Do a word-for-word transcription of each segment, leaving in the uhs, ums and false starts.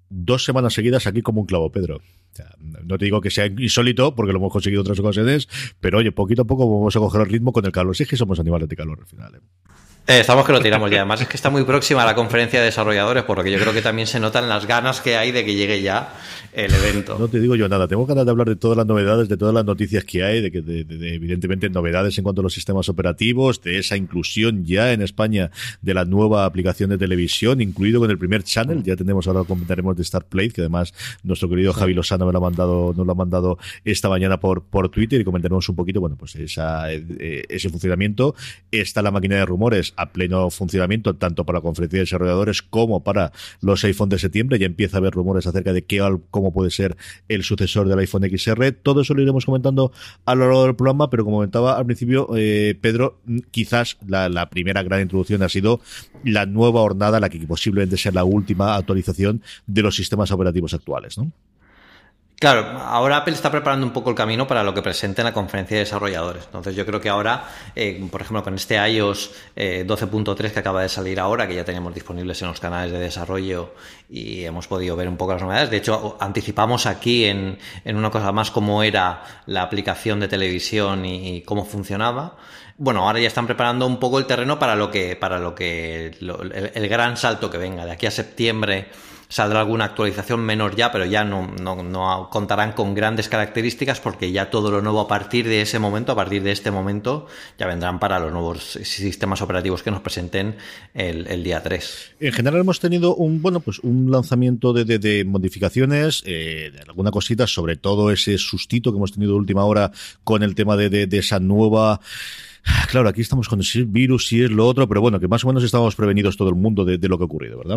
dos semanas seguidas aquí como un clavo, Pedro. O sea, no te digo que sea insólito, porque lo hemos conseguido en otras ocasiones, pero oye, poquito a poco vamos a coger el ritmo con el calor. Si es que somos animales de calor al final, ¿eh? Eh, estamos que lo tiramos ya. Además es que está muy próxima a la conferencia de desarrolladores, por lo que yo creo que también se notan las ganas que hay de que llegue ya el evento. No te digo yo nada. Tengo ganas de hablar de todas las novedades, de todas las noticias que hay, de que de, de, de, evidentemente novedades en cuanto a los sistemas operativos, de esa inclusión ya en España de la nueva aplicación de televisión, incluido con el primer channel. Ya tenemos, ahora comentaremos de StarPlay, que además nuestro querido sí. Javi Lozano me lo ha mandado, nos lo ha mandado esta mañana por, por Twitter, y comentaremos un poquito, bueno, pues esa, eh, ese funcionamiento. Está la máquina de rumores a pleno funcionamiento, tanto para la conferencia de desarrolladores como para los iPhone de septiembre. Ya empieza a haber rumores acerca de qué, cómo puede ser el sucesor del iPhone X R. Todo eso lo iremos comentando a lo largo del programa, pero como comentaba al principio, eh, Pedro, quizás la, la primera gran introducción ha sido la nueva hornada, la que posiblemente sea la última actualización de los sistemas operativos actuales, ¿no? Claro, ahora Apple está preparando un poco el camino para lo que presente en la conferencia de desarrolladores. Entonces yo creo que ahora, eh, por ejemplo, con este iOS eh, doce punto tres que acaba de salir ahora, que ya tenemos disponibles en los canales de desarrollo y hemos podido ver un poco las novedades. De hecho, anticipamos aquí en, en una cosa más cómo era la aplicación de televisión y, y cómo funcionaba. Bueno, ahora ya están preparando un poco el terreno para lo que, para lo que, lo, el, el gran salto que venga. De aquí a septiembre saldrá alguna actualización menor ya, pero ya no, no, no contarán con grandes características, porque ya todo lo nuevo a partir de ese momento, a partir de este momento, ya vendrán para los nuevos sistemas operativos que nos presenten el, el día tres. En general hemos tenido un, bueno, pues un lanzamiento de, de, de modificaciones, eh, de alguna cosita, sobre todo ese sustito que hemos tenido de última hora con el tema de, de, de esa nueva... Claro, aquí estamos con si es virus, si es lo otro, pero bueno, que más o menos estamos prevenidos todo el mundo de, de lo que ha ocurrido, ¿verdad?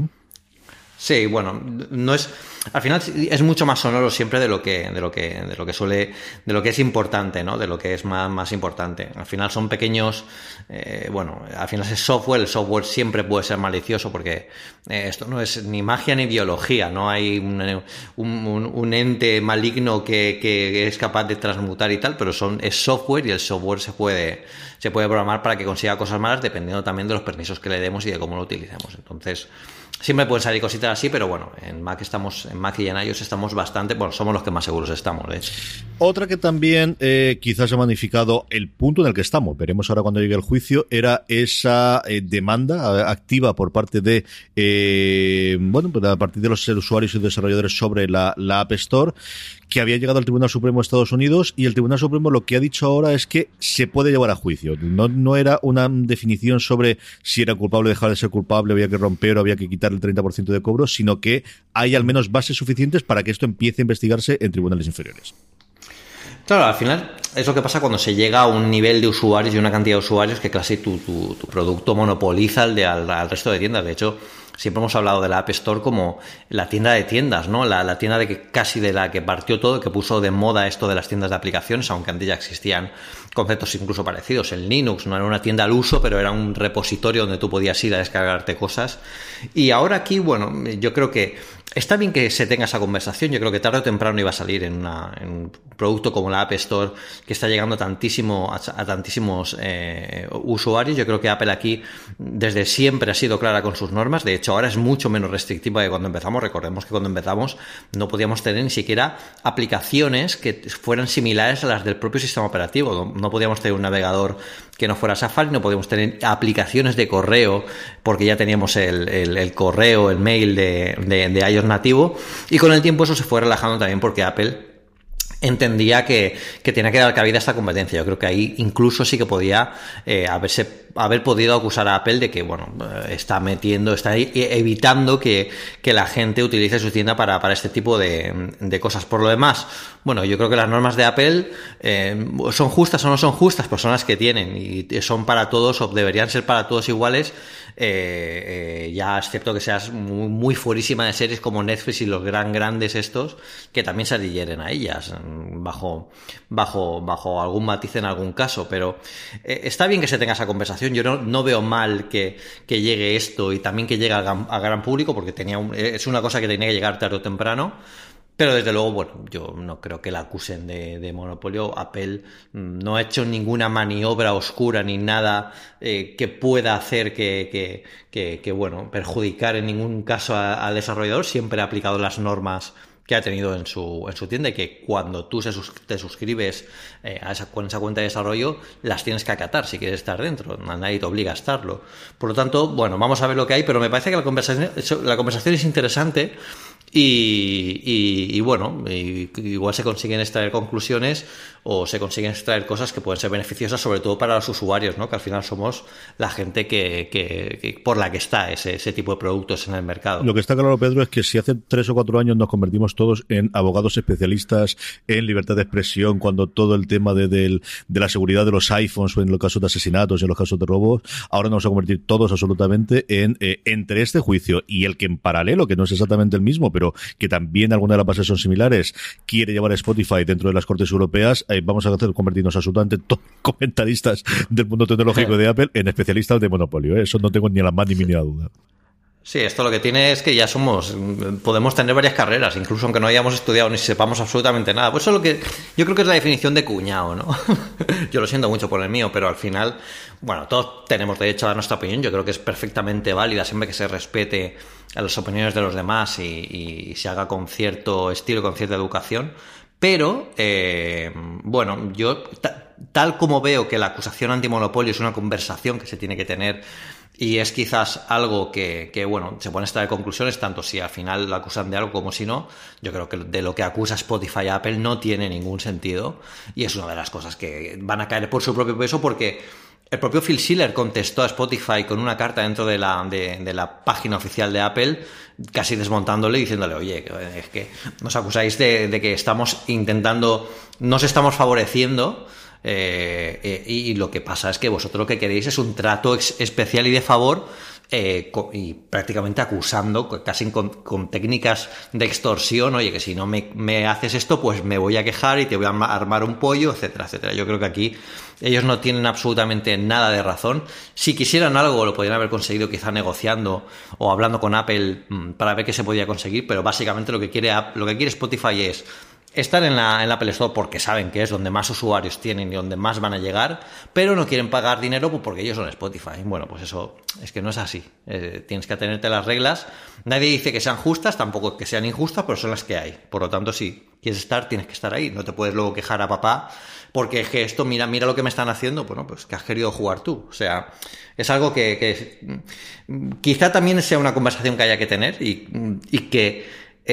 Sí, bueno, no es, al final es mucho más sonoro siempre de lo que, de lo que, de lo que suele, de lo que es importante, ¿no? De lo que es más, más importante. Al final son pequeños, eh, bueno, al final es software, el software siempre puede ser malicioso, porque eh, esto no es ni magia ni biología, no hay un, un, un ente maligno que, que es capaz de transmutar y tal, pero son, es software, y el software se puede, se puede programar para que consiga cosas malas, dependiendo también de los permisos que le demos y de cómo lo utilicemos. Entonces, siempre pueden salir cositas así, pero bueno, en Mac estamos, en Mac y en iOS estamos bastante, bueno, somos los que más seguros estamos, de hecho. Otra que también eh, quizás ha magnificado el punto en el que estamos, veremos ahora cuando llegue el juicio, era esa eh, demanda activa por parte de, eh, bueno, pues a partir de los usuarios y desarrolladores sobre la, la App Store, que había llegado al Tribunal Supremo de Estados Unidos, y el Tribunal Supremo lo que ha dicho ahora es que se puede llevar a juicio. No, no era una definición sobre si era culpable o dejar de ser culpable, había que romper o había que quitar el treinta por ciento de cobro, sino que hay al menos bases suficientes para que esto empiece a investigarse en tribunales inferiores. Claro, al final es lo que pasa cuando se llega a un nivel de usuarios y una cantidad de usuarios que casi tu, tu, tu producto monopoliza al, de, al, al resto de tiendas. De hecho, siempre hemos hablado de la App Store como la tienda de tiendas, ¿no? La, la tienda de que casi de la que partió todo, que puso de moda esto de las tiendas de aplicaciones, aunque antes ya existían conceptos incluso parecidos. En Linux no era una tienda al uso, pero era un repositorio donde tú podías ir a descargarte cosas. Y ahora aquí, bueno, yo creo que está bien que se tenga esa conversación. Yo creo que tarde o temprano iba a salir en, una, en un producto como la App Store, que está llegando tantísimo a, a tantísimos eh, usuarios. Yo creo que Apple aquí desde siempre ha sido clara con sus normas. De hecho, ahora es mucho menos restrictiva que cuando empezamos. Recordemos que cuando empezamos no podíamos tener ni siquiera aplicaciones que fueran similares a las del propio sistema operativo. No, no podíamos tener un navegador que no fuera Safari, no podíamos tener aplicaciones de correo, porque ya teníamos el, el, el correo, el mail de, de, de iOS nativo, y con el tiempo eso se fue relajando también porque Apple entendía que, que tenía que dar cabida a esta competencia. Yo creo que ahí incluso sí que podía eh, haberse, haber podido acusar a Apple de que, bueno, está metiendo, está evitando que, que la gente utilice su tienda para, para este tipo de, de cosas. Por lo demás, bueno, yo creo que las normas de Apple eh, son justas o no son justas, pues son las que tienen, y son para todos, o deberían ser para todos iguales, eh, eh, ya excepto que seas muy, muy fuerísima de series como Netflix y los gran grandes estos, que también se adhieren a ellas bajo bajo bajo algún matiz en algún caso, pero eh, está bien que se tenga esa conversación. Yo no, no veo mal que, que llegue esto y también que llegue a, a gran público, porque tenía un, es una cosa que tenía que llegar tarde o temprano, Pero desde luego, bueno, yo no creo que la acusen de, de monopolio. Apple no ha hecho ninguna maniobra oscura ni nada eh, que pueda hacer que, que, que, que, bueno, perjudicar en ningún caso a, al desarrollador. Siempre ha aplicado las normas que ha tenido en su, en su tienda, y que cuando tú se sus, te suscribes eh, a esa, con esa cuenta de desarrollo, las tienes que acatar si quieres estar dentro. Nadie te obliga a estarlo. Por lo tanto, bueno, vamos a ver lo que hay, pero me parece que la conversación, la conversación es interesante. Y, y, y bueno, y, igual se consiguen extraer conclusiones o se consiguen extraer cosas que pueden ser beneficiosas, sobre todo para los usuarios, ¿no? Que al final somos la gente que, que, que por la que está ese, ese tipo de productos en el mercado. Lo que está claro, Pedro, es que si hace tres o cuatro años nos convertimos todos en abogados especialistas en libertad de expresión, cuando todo el tema de, de, de la seguridad de los iPhones, o en los casos de asesinatos, en los casos de robos, ahora nos vamos a convertir todos absolutamente en eh, entre este juicio y el que en paralelo, que no es exactamente el mismo, pero que también algunas de las bases son similares, quiere llevar a Spotify dentro de las Cortes Europeas, eh, vamos a hacer convertirnos absolutamente todos comentaristas del mundo tecnológico de Apple en especialistas de monopolio, ¿eh? Eso no tengo ni la más ni mínima duda. Sí, esto lo que tiene es que ya somos, podemos tener varias carreras, incluso aunque no hayamos estudiado ni sepamos absolutamente nada. Pues eso es lo que yo creo que es la definición de cuñado, ¿no? Yo lo siento mucho por el mío, pero al final, bueno, todos tenemos derecho a dar nuestra opinión. Yo creo que es perfectamente válida siempre que se respete a las opiniones de los demás y, y, y se haga con cierto estilo, con cierta educación. Pero, eh, bueno, yo ta, tal como veo que la acusación antimonopolio es una conversación que se tiene que tener, y es quizás algo que, que, bueno, se pueden extraer conclusiones, tanto si al final la acusan de algo como si no. Yo creo que de lo que acusa Spotify a Apple no tiene ningún sentido, y es una de las cosas que van a caer por su propio peso, porque el propio Phil Schiller contestó a Spotify con una carta dentro de la, de, de la página oficial de Apple, casi desmontándole, diciéndole, oye, es que nos acusáis de, de que estamos intentando, nos estamos favoreciendo. Eh, eh, y lo que pasa es que vosotros lo que queréis es un trato ex- especial y de favor, eh, co- y prácticamente acusando casi con, con técnicas de extorsión. Oye, que si no me, me haces esto, pues me voy a quejar y te voy a armar un pollo, etcétera, etcétera. Yo creo que aquí ellos no tienen absolutamente nada de razón. Si quisieran algo, lo podrían haber conseguido quizá negociando o hablando con Apple mmm, para ver qué se podía conseguir, pero básicamente lo que quiere, lo que quiere Spotify es estar en la, en la Apple Store porque saben que es donde más usuarios tienen y donde más van a llegar, pero no quieren pagar dinero porque ellos son Spotify. Bueno, pues eso es que no es así. Eh, tienes que atenerte a las reglas. Nadie dice que sean justas, tampoco que sean injustas, pero son las que hay. Por lo tanto, si quieres estar, tienes que estar ahí. No te puedes luego quejar a papá porque es que esto, mira, mira lo que me están haciendo. Bueno, pues que has querido jugar tú. O sea, es algo que, que quizá también sea una conversación que haya que tener y, y que...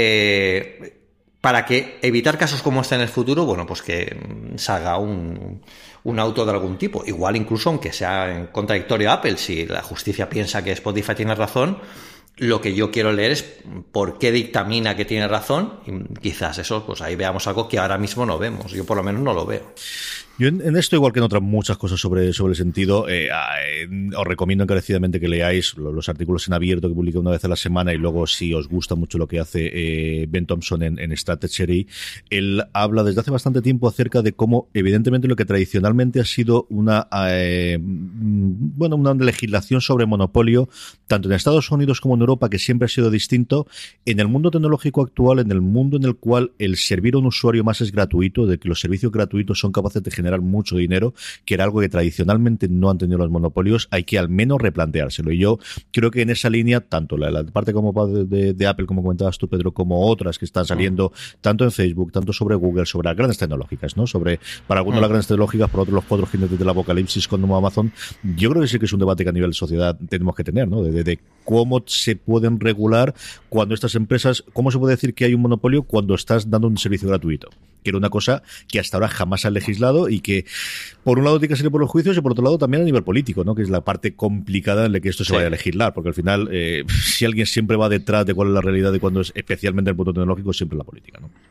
Eh, para que evitar casos como este en el futuro, bueno, pues que salga un, un auto de algún tipo. Igual incluso aunque sea en contradictorio a Apple, si la justicia piensa que Spotify tiene razón, lo que yo quiero leer es por qué dictamina que tiene razón, y quizás eso, pues ahí veamos algo que ahora mismo no vemos. Yo por lo menos no lo veo. Yo en, en esto, igual que en otras muchas cosas sobre, sobre el sentido, eh, eh, os recomiendo encarecidamente que leáis los, los artículos en abierto que publica una vez a la semana, y luego, si os gusta mucho lo que hace eh, Ben Thompson en, en Strategy, él habla desde hace bastante tiempo acerca de cómo, evidentemente, lo que tradicionalmente ha sido una eh, bueno, una legislación sobre monopolio, tanto en Estados Unidos como en Europa, que siempre ha sido distinto, en el mundo tecnológico actual, en el mundo en el cual el servir a un usuario más es gratuito, de que los servicios gratuitos son capaces de generar mucho dinero, que era algo que tradicionalmente no han tenido los monopolios, hay que al menos replanteárselo. Y yo creo que en esa línea, tanto la, la parte como de, de, de Apple, como comentabas tú, Pedro, como otras que están saliendo, tanto en Facebook, tanto sobre Google, sobre las grandes tecnológicas, ¿no? Sobre, para algunos mm. las grandes tecnológicas, por otros los cuatro jinetes del apocalipsis como Amazon. Yo creo que sí que es un debate que a nivel de sociedad tenemos que tener, ¿no? De, de, de cómo se pueden regular cuando estas empresas, cómo se puede decir que hay un monopolio cuando estás dando un servicio gratuito, que era una cosa que hasta ahora jamás han legislado y que por un lado tiene que salir por los juicios y por otro lado también a nivel político, ¿no? Que es la parte complicada en la que esto se sí. vaya a legislar, porque al final eh, si alguien siempre va detrás de cuál es la realidad de cuando es, especialmente en el punto tecnológico, siempre la política, ¿no?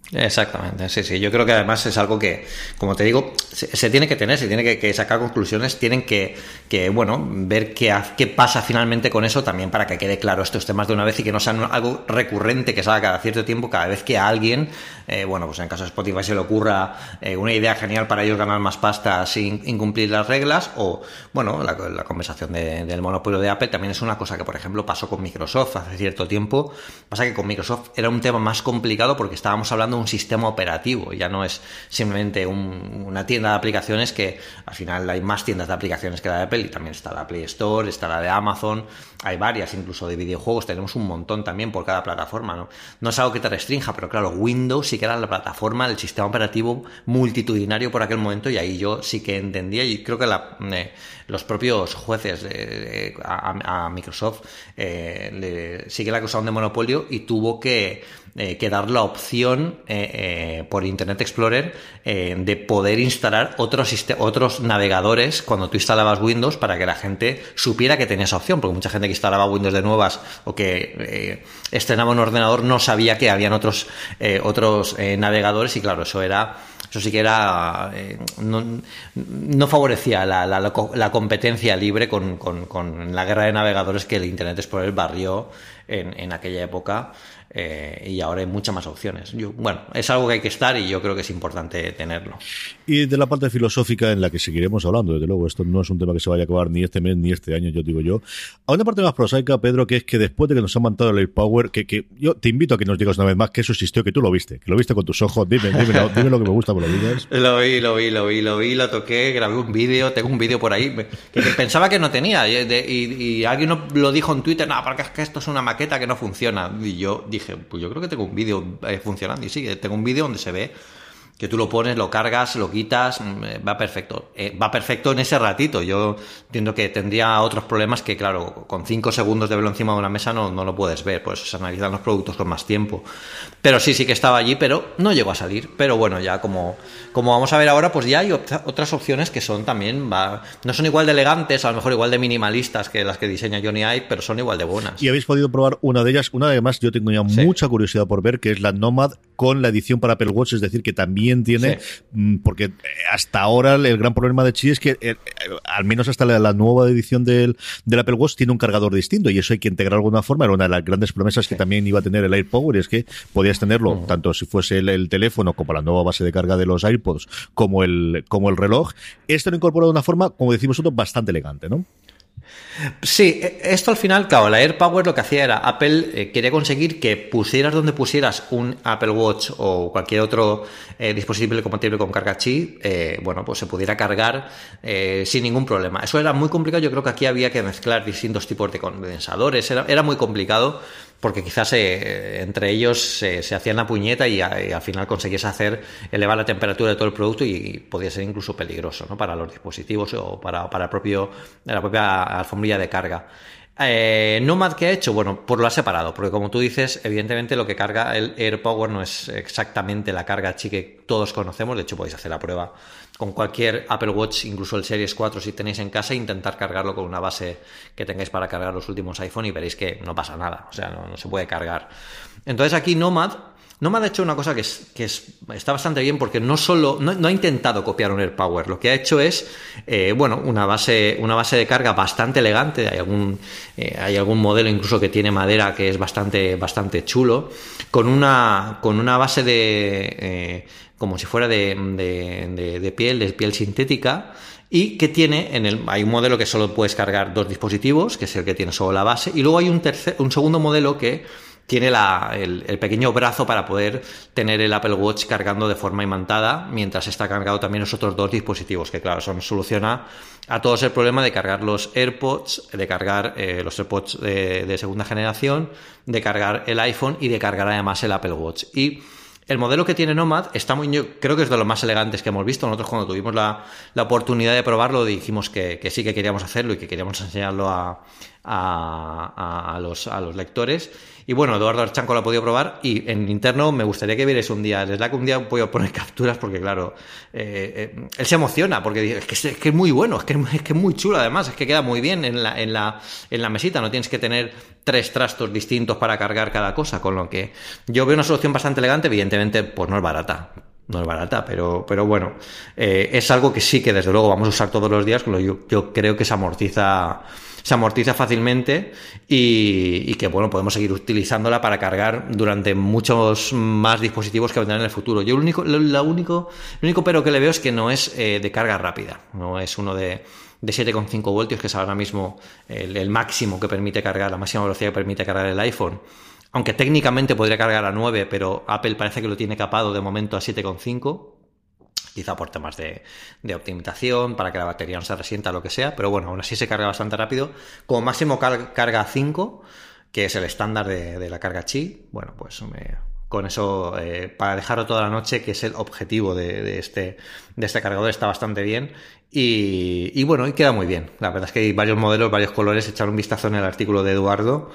Exactamente, sí, sí. Yo creo que además es algo que, como te digo, se, se tiene que tener, se tiene que, que sacar conclusiones, tienen que, que bueno, ver qué, qué pasa finalmente con eso también para que quede claro estos temas de una vez y que no sean algo recurrente que salga cada cierto tiempo, cada vez que a alguien, eh, bueno, pues en el caso de Spotify se le ocurra eh, una idea genial para ellos ganar más pasta sin incumplir las reglas, o, bueno, la, la conversación de, del monopolio de Apple también es una cosa que, por ejemplo, pasó con Microsoft hace cierto tiempo. Pasa que con Microsoft era un tema más complicado porque estábamos hablando un sistema operativo, ya no es simplemente un, una tienda de aplicaciones, que al final hay más tiendas de aplicaciones que la de Apple, y también está la Play Store, está la de Amazon, hay varias, incluso de videojuegos tenemos un montón también por cada plataforma, ¿no? No es algo que te restrinja, pero claro, Windows sí que era la plataforma, el sistema operativo multitudinario por aquel momento, y ahí yo sí que entendía, y creo que la, eh, los propios jueces eh, a, a Microsoft eh, le, sí que la acusaron de monopolio y tuvo que Eh, que dar la opción eh, eh, por Internet Explorer eh, de poder instalar otros, otros navegadores cuando tú instalabas Windows, para que la gente supiera que tenía esa opción, porque mucha gente que instalaba Windows de nuevas o que eh, estrenaba un ordenador no sabía que habían otros, eh, otros eh, navegadores, y claro, eso era... Eso sí que era eh, no, no favorecía la, la, la competencia libre con, con, con la guerra de navegadores que el Internet Explorer barrió en, en aquella época. Eh, y ahora hay muchas más opciones. Yo, bueno, es algo que hay que estar, y yo creo que es importante tenerlo. Y de la parte filosófica, en la que seguiremos hablando, desde luego, esto no es un tema que se vaya a acabar ni este mes ni este año, yo digo yo. A una parte más prosaica, Pedro, que es que después de que nos han mandado el AirPower, que, que yo te invito a que nos digas una vez más que eso existió, que tú lo viste, que lo viste con tus ojos, dime, dime, dime, dime lo que me gusta, por lo digas. Lo vi, lo vi, lo vi, lo vi, lo toqué, grabé un vídeo, tengo un vídeo por ahí, que, que pensaba que no tenía, y, de, y, y alguien lo dijo en Twitter, no, porque es que esto es una maqueta que no funciona, y yo dije, pues yo creo que tengo un vídeo eh, funcionando, y sí, tengo un vídeo donde se ve que tú lo pones, lo cargas, lo quitas, va perfecto. Eh, va perfecto en ese ratito. Yo entiendo que tendría otros problemas que, claro, con cinco segundos de verlo encima de una mesa no, no lo puedes ver, por eso se analizan los productos con más tiempo. Pero sí, sí que estaba allí, pero no llegó a salir. Pero bueno, ya como, como vamos a ver ahora, pues ya hay otra, otras opciones que son también, va, no son igual de elegantes, a lo mejor igual de minimalistas que las que diseña Johnny Ive, pero son igual de buenas. Y habéis podido probar una de ellas, una además yo tengo ya sí. mucha curiosidad por ver, que es la Nomad con la edición para Apple Watch, es decir, que también tiene, sí. porque hasta ahora el gran problema de Qi es que eh, al menos hasta la, la nueva edición del, del Apple Watch tiene un cargador distinto, y eso hay que integrar de alguna forma. Era una de las grandes promesas sí. que también iba a tener el AirPower, y es que podías tenerlo uh-huh. tanto si fuese el, el teléfono como la nueva base de carga de los AirPods, como el, como el reloj. Esto lo incorpora de una forma, como decimos nosotros, bastante elegante, ¿no? Sí, esto al final, claro, la AirPower lo que hacía era, Apple eh, quería conseguir que pusieras donde pusieras un Apple Watch o cualquier otro eh, dispositivo compatible con carga Qi, eh, bueno, pues se pudiera cargar eh, sin ningún problema. Eso era muy complicado, yo creo que aquí había que mezclar distintos tipos de condensadores, era, era muy complicado, porque quizás eh, entre ellos se, se hacían la puñeta y, a, y al final conseguías hacer elevar la temperatura de todo el producto, y, y podía ser incluso peligroso, ¿no?, para los dispositivos o para, para el propio, la propia alfombrilla de carga. Eh, Nomad, ¿qué ha hecho? Bueno, pues lo ha separado, porque como tú dices, evidentemente lo que carga el AirPower no es exactamente la carga Qi que todos conocemos. De hecho, podéis hacer la prueba con cualquier Apple Watch, incluso el Series cuatro si tenéis en casa, e intentar cargarlo con una base que tengáis para cargar los últimos iPhone, y veréis que no pasa nada, o sea, no, no se puede cargar. Entonces aquí Nomad Nomad ha hecho una cosa que, es, que es, está bastante bien, porque no solo no, no ha intentado copiar un AirPower, lo que ha hecho es eh, bueno, una base una base de carga bastante elegante. Hay algún eh, hay algún modelo incluso que tiene madera, que es bastante bastante chulo, con una con una base de eh, como si fuera de, de, de, de piel de piel sintética, y que tiene en el hay un modelo que solo puedes cargar dos dispositivos, que es el que tiene solo la base, y luego hay un tercer un segundo modelo que tiene la, el, el pequeño brazo para poder tener el Apple Watch cargando de forma imantada mientras está cargado también los otros dos dispositivos, que claro, eso soluciona a todos el problema de cargar los AirPods, de cargar eh, los AirPods de, de segunda generación, de cargar el iPhone y de cargar además el Apple Watch. Y el modelo que tiene Nomad está muy, yo creo que es de los más elegantes que hemos visto. Nosotros, cuando tuvimos la, la oportunidad de probarlo, dijimos que, que sí que queríamos hacerlo y que queríamos enseñarlo a, a, a, a, los, a los lectores. Y bueno, Eduardo Archanco lo ha podido probar y en interno me gustaría que vierais un día, desde Slack un día puedo poner capturas porque claro, eh, eh, él se emociona porque dice, es que es, es que es muy bueno, es que es, que es muy chulo además, es que queda muy bien en la, en, la, en la mesita, no tienes que tener tres trastos distintos para cargar cada cosa, con lo que yo veo una solución bastante elegante, evidentemente pues no es barata. No es barata, pero, pero bueno, eh, es algo que sí que desde luego vamos a usar todos los días, con lo que yo, yo creo que se amortiza se amortiza fácilmente y, y que bueno, podemos seguir utilizándola para cargar durante muchos más dispositivos que vendrán en el futuro. Yo lo único, lo, lo único, lo único pero que le veo es que no es eh, de carga rápida, no es uno de, de siete coma cinco voltios, que es ahora mismo el, el máximo que permite cargar, la máxima velocidad que permite cargar el iPhone. Aunque técnicamente podría cargar a nueve, pero Apple parece que lo tiene capado de momento a siete coma cinco. Quizá por temas de, de optimización, para que la batería no se resienta, lo que sea, pero bueno, aún así se carga bastante rápido. Como máximo car- carga a cinco, que es el estándar de, de la carga Qi. Bueno, pues me, con eso, eh, para dejarlo toda la noche, que es el objetivo de, de, este, de este cargador, está bastante bien. Y, y bueno, y queda muy bien. La verdad es que hay varios modelos, varios colores. Echar un vistazo en el artículo de Eduardo.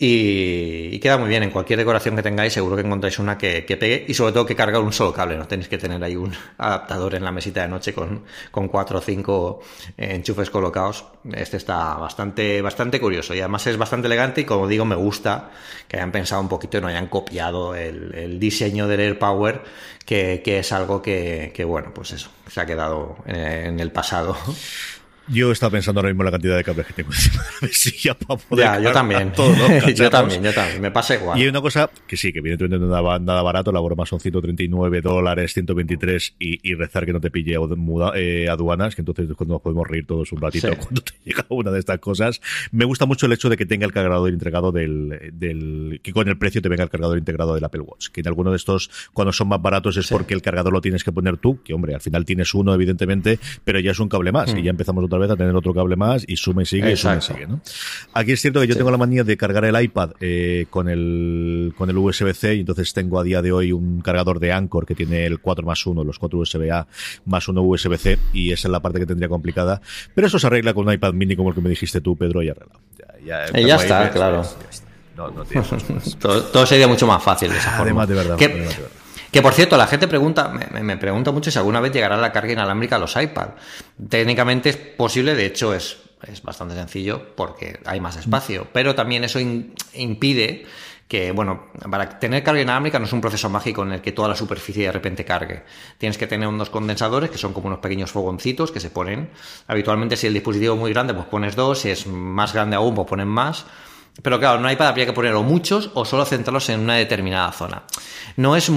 Y, y queda muy bien. En cualquier decoración que tengáis seguro que encontráis una que, que pegue, y sobre todo que cargar un solo cable, no tenéis que tener ahí un adaptador en la mesita de noche con, con cuatro o cinco enchufes colocados. Este está bastante, bastante curioso y además es bastante elegante y, como digo, me gusta que hayan pensado un poquito y no hayan copiado el, el diseño del AirPower, que, que es algo que, que bueno, pues eso, se ha quedado en, en el pasado. Yo estaba pensando ahora mismo en la cantidad de cables que tengo encima de la mesilla para poder ya, yo también. Todos los yo también, yo también. Me pasa igual. Y hay una cosa que sí, que evidentemente no es nada barato. La broma son ciento treinta y nueve dólares, ciento veintitrés y, y rezar que no te pille eh, aduanas, que entonces cuando nos podemos reír todos un ratito sí. cuando te llega una de estas cosas. Me gusta mucho el hecho de que tenga el cargador integrado del, del, que con el precio te venga el cargador integrado del Apple Watch. Que en alguno de estos, cuando son más baratos, es sí. porque el cargador lo tienes que poner tú, que hombre, al final tienes uno, evidentemente, pero ya es un cable más. Mm. Y ya empezamos otra vez a tener otro cable más y suma y sigue, Exacto. y suma y sigue, ¿no? Aquí es cierto que yo sí. tengo la manía de cargar el iPad eh, con el con el U S B C, y entonces tengo a día de hoy un cargador de Anchor que tiene el cuatro más uno, los cuatro U S B A más uno U S B C, y esa es la parte que tendría complicada. Pero eso se arregla con un iPad mini como el que me dijiste tú, Pedro, y arregla. Ya, ya, ya está, iPad, claro. Ya está. No, no tienes todo, todo sería mucho más fácil de esa forma. Además, de verdad. ¿Qué? Además, de verdad. Que por cierto, la gente pregunta, me, me pregunta mucho si alguna vez llegará la carga inalámbrica a los iPad. Técnicamente es posible, de hecho es, es bastante sencillo porque hay más espacio, pero también eso in, impide que, bueno, para tener carga inalámbrica no es un proceso mágico en el que toda la superficie de repente cargue. Tienes que tener unos condensadores que son como unos pequeños fogoncitos que se ponen. Habitualmente, si el dispositivo es muy grande, pues pones dos, si es más grande aún, pues pones más. Pero claro, en un iPad habría que poner o muchos o solo centrarlos en una determinada zona. No es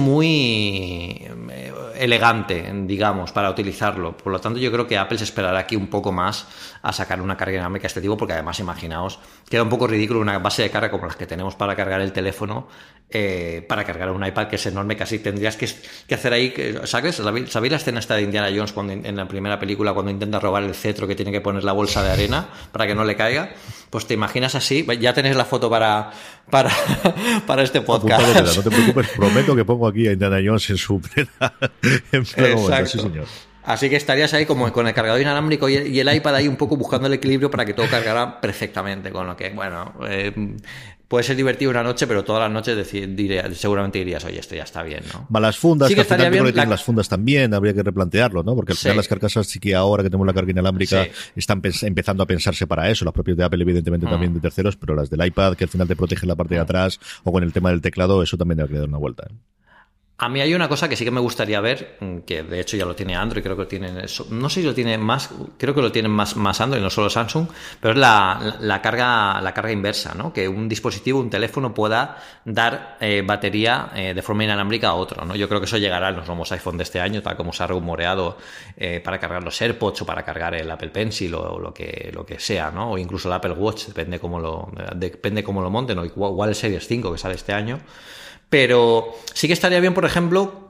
muy elegante, digamos, para utilizarlo. Por lo tanto, yo creo que Apple se esperará aquí un poco más a sacar una carga inalámbrica de este tipo, porque además, imaginaos, queda un poco ridículo una base de carga como las que tenemos para cargar el teléfono, eh, para cargar un iPad que es enorme, casi tendrías que, que hacer ahí, ¿sabes? ¿Sabéis la escena esta de Indiana Jones cuando en la primera película, cuando intenta robar el cetro, que tiene que poner la bolsa de arena para que no le caiga? Pues te imaginas así, ya tenéis la foto para para, para este podcast. Apuntado, no te preocupes, prometo que pongo aquí a Indiana Jones en su plena, en pleno momento, sí señor. Así que estarías ahí como con el cargador inalámbrico y el, y el iPad ahí un poco buscando el equilibrio para que todo cargara perfectamente, con lo que, bueno, eh, puede ser divertido una noche, pero todas las noches decir, diré, seguramente dirías, oye, esto ya está bien, ¿no? Va, las fundas, sí que, que al final bien, la... la... las fundas también, habría que replantearlo, ¿no? Porque al final sí. las carcasas sí que ahora que tenemos la carga inalámbrica sí. están pens- empezando a pensarse para eso, las propias de Apple evidentemente mm. también de terceros, pero las del iPad que al final te protegen la parte mm. de atrás, o con el tema del teclado, eso también habría que dar una vuelta, ¿eh? A mí hay una cosa que sí que me gustaría ver, que de hecho ya lo tiene Android, creo que lo tienen, no sé si lo tiene más, creo que lo tienen más, más Android, no solo Samsung, pero es la, la carga, la carga inversa, ¿no? Que un dispositivo, un teléfono pueda dar eh, batería eh, de forma inalámbrica a otro, ¿no? Yo creo que eso llegará en los nuevos iPhone de este año, tal como se ha rumoreado, eh, para cargar los AirPods o para cargar el Apple Pencil o, o lo que, lo que sea, ¿no? O incluso el Apple Watch, depende cómo lo, depende cómo lo monten, o igual el Series cinco que sale este año. Pero sí que estaría bien, por ejemplo,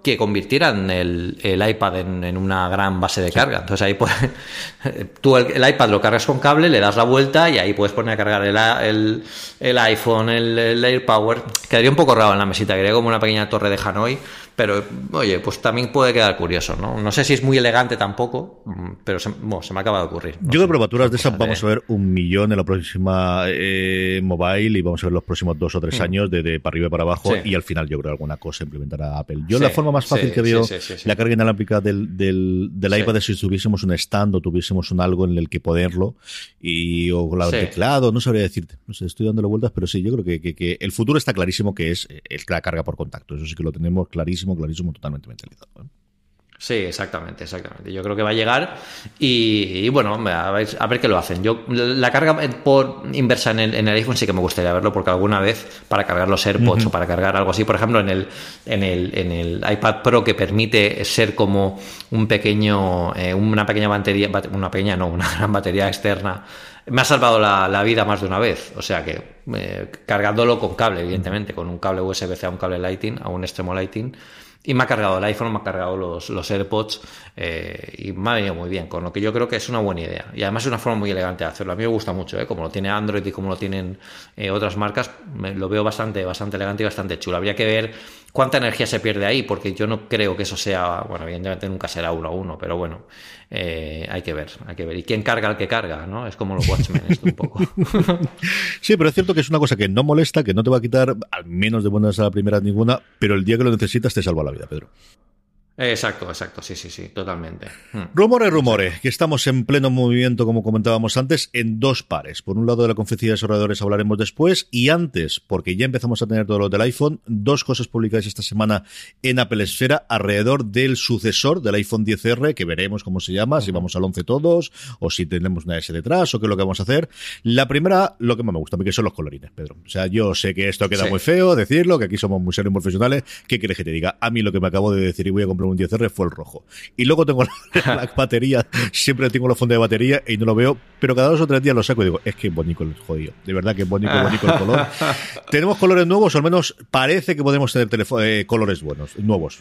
que convirtieran el, el iPad en, en una gran base de sí. carga. Entonces ahí puedes, tú el, el iPad lo cargas con cable, le das la vuelta y ahí puedes poner a cargar el, el, el iPhone, el, el AirPower. Quedaría un poco raro en la mesita, quedaría como una pequeña torre de Hanoi, pero oye, pues también puede quedar curioso, ¿no? No sé si es muy elegante tampoco, pero se, bueno, se me acaba de ocurrir. No Yo creo sé, que probaturas de esas de... vamos a ver un millón en la próxima eh, mobile y vamos a ver los próximos dos o tres mm. años de, de para arriba y para abajo sí. y al final yo creo que alguna cosa implementará Apple. Yo sí, la forma más fácil sí, que veo sí, sí, sí, sí. la carga inalámbrica del, del, del iPad sí. es si tuviésemos un stand o tuviésemos un algo en el que ponerlo y o con el sí. teclado, no sabría decirte, no sé, estoy dándole vueltas, pero sí, yo creo que, que, que el futuro está clarísimo que es el, la carga por contacto, eso sí que lo tenemos clarísimo, clarísimo, totalmente mentalizado, ¿eh? Sí, exactamente, exactamente. Yo creo que va a llegar y, y bueno, a ver, a ver qué lo hacen. Yo la carga por inversa en el, en el iPhone sí que me gustaría verlo porque alguna vez para cargar los AirPods uh-huh. o para cargar algo así, por ejemplo, en el en el en el iPad Pro que permite ser como un pequeño eh, una pequeña batería, una pequeña no, una gran batería externa. Me ha salvado la, la vida más de una vez, o sea que eh, cargándolo con cable, evidentemente, con un cable U S B C a un cable Lightning, a un extremo Lightning. Y me ha cargado el iPhone, me ha cargado los, los AirPods eh, y me ha venido muy bien, con lo que yo creo que es una buena idea. Y además es una forma muy elegante de hacerlo. A mí me gusta mucho, ¿eh? Como lo tiene Android y como lo tienen eh, otras marcas, me, lo veo bastante, bastante elegante y bastante chulo. Habría que ver cuánta energía se pierde ahí, porque yo no creo que eso sea, bueno, evidentemente nunca será uno a uno, pero bueno, eh, hay que ver, hay que ver. ¿Y quién carga al que carga, no? Es como los Watchmen esto un poco. Sí, pero es cierto que es una cosa que no molesta, que no te va a quitar, al menos de buenas a la primera ninguna, pero el día que lo necesitas te salva la vida, Pedro. Exacto, exacto, sí, sí, sí, totalmente. Hmm. Rumores, rumores, que estamos en pleno movimiento, como comentábamos antes, en dos pares. Por un lado, de la conferencia de desarrolladores hablaremos después, y antes, porque ya empezamos a tener todo lo del iPhone, dos cosas publicadas esta semana en Apple Esfera alrededor del sucesor del iPhone diez erre, que veremos cómo se llama, uh-huh. si vamos al once todos, o si tenemos una S detrás, o qué es lo que vamos a hacer. La primera, lo que más me gusta a mí, que son los colorines, Pedro. O sea, yo sé que esto queda sí. muy feo decirlo, que aquí somos muy serios profesionales. ¿Qué quieres que te diga? A mí lo que me acabo de decir y voy a comprar un diez erre fue el rojo. Y luego tengo la, la batería, siempre tengo la funda de batería y no lo veo, pero cada dos o tres días lo saco y digo, es que es bonito el jodido. De verdad que es bonito, bonito el color. Tenemos colores nuevos, o al menos parece que podemos tener telefo- eh, colores buenos, nuevos.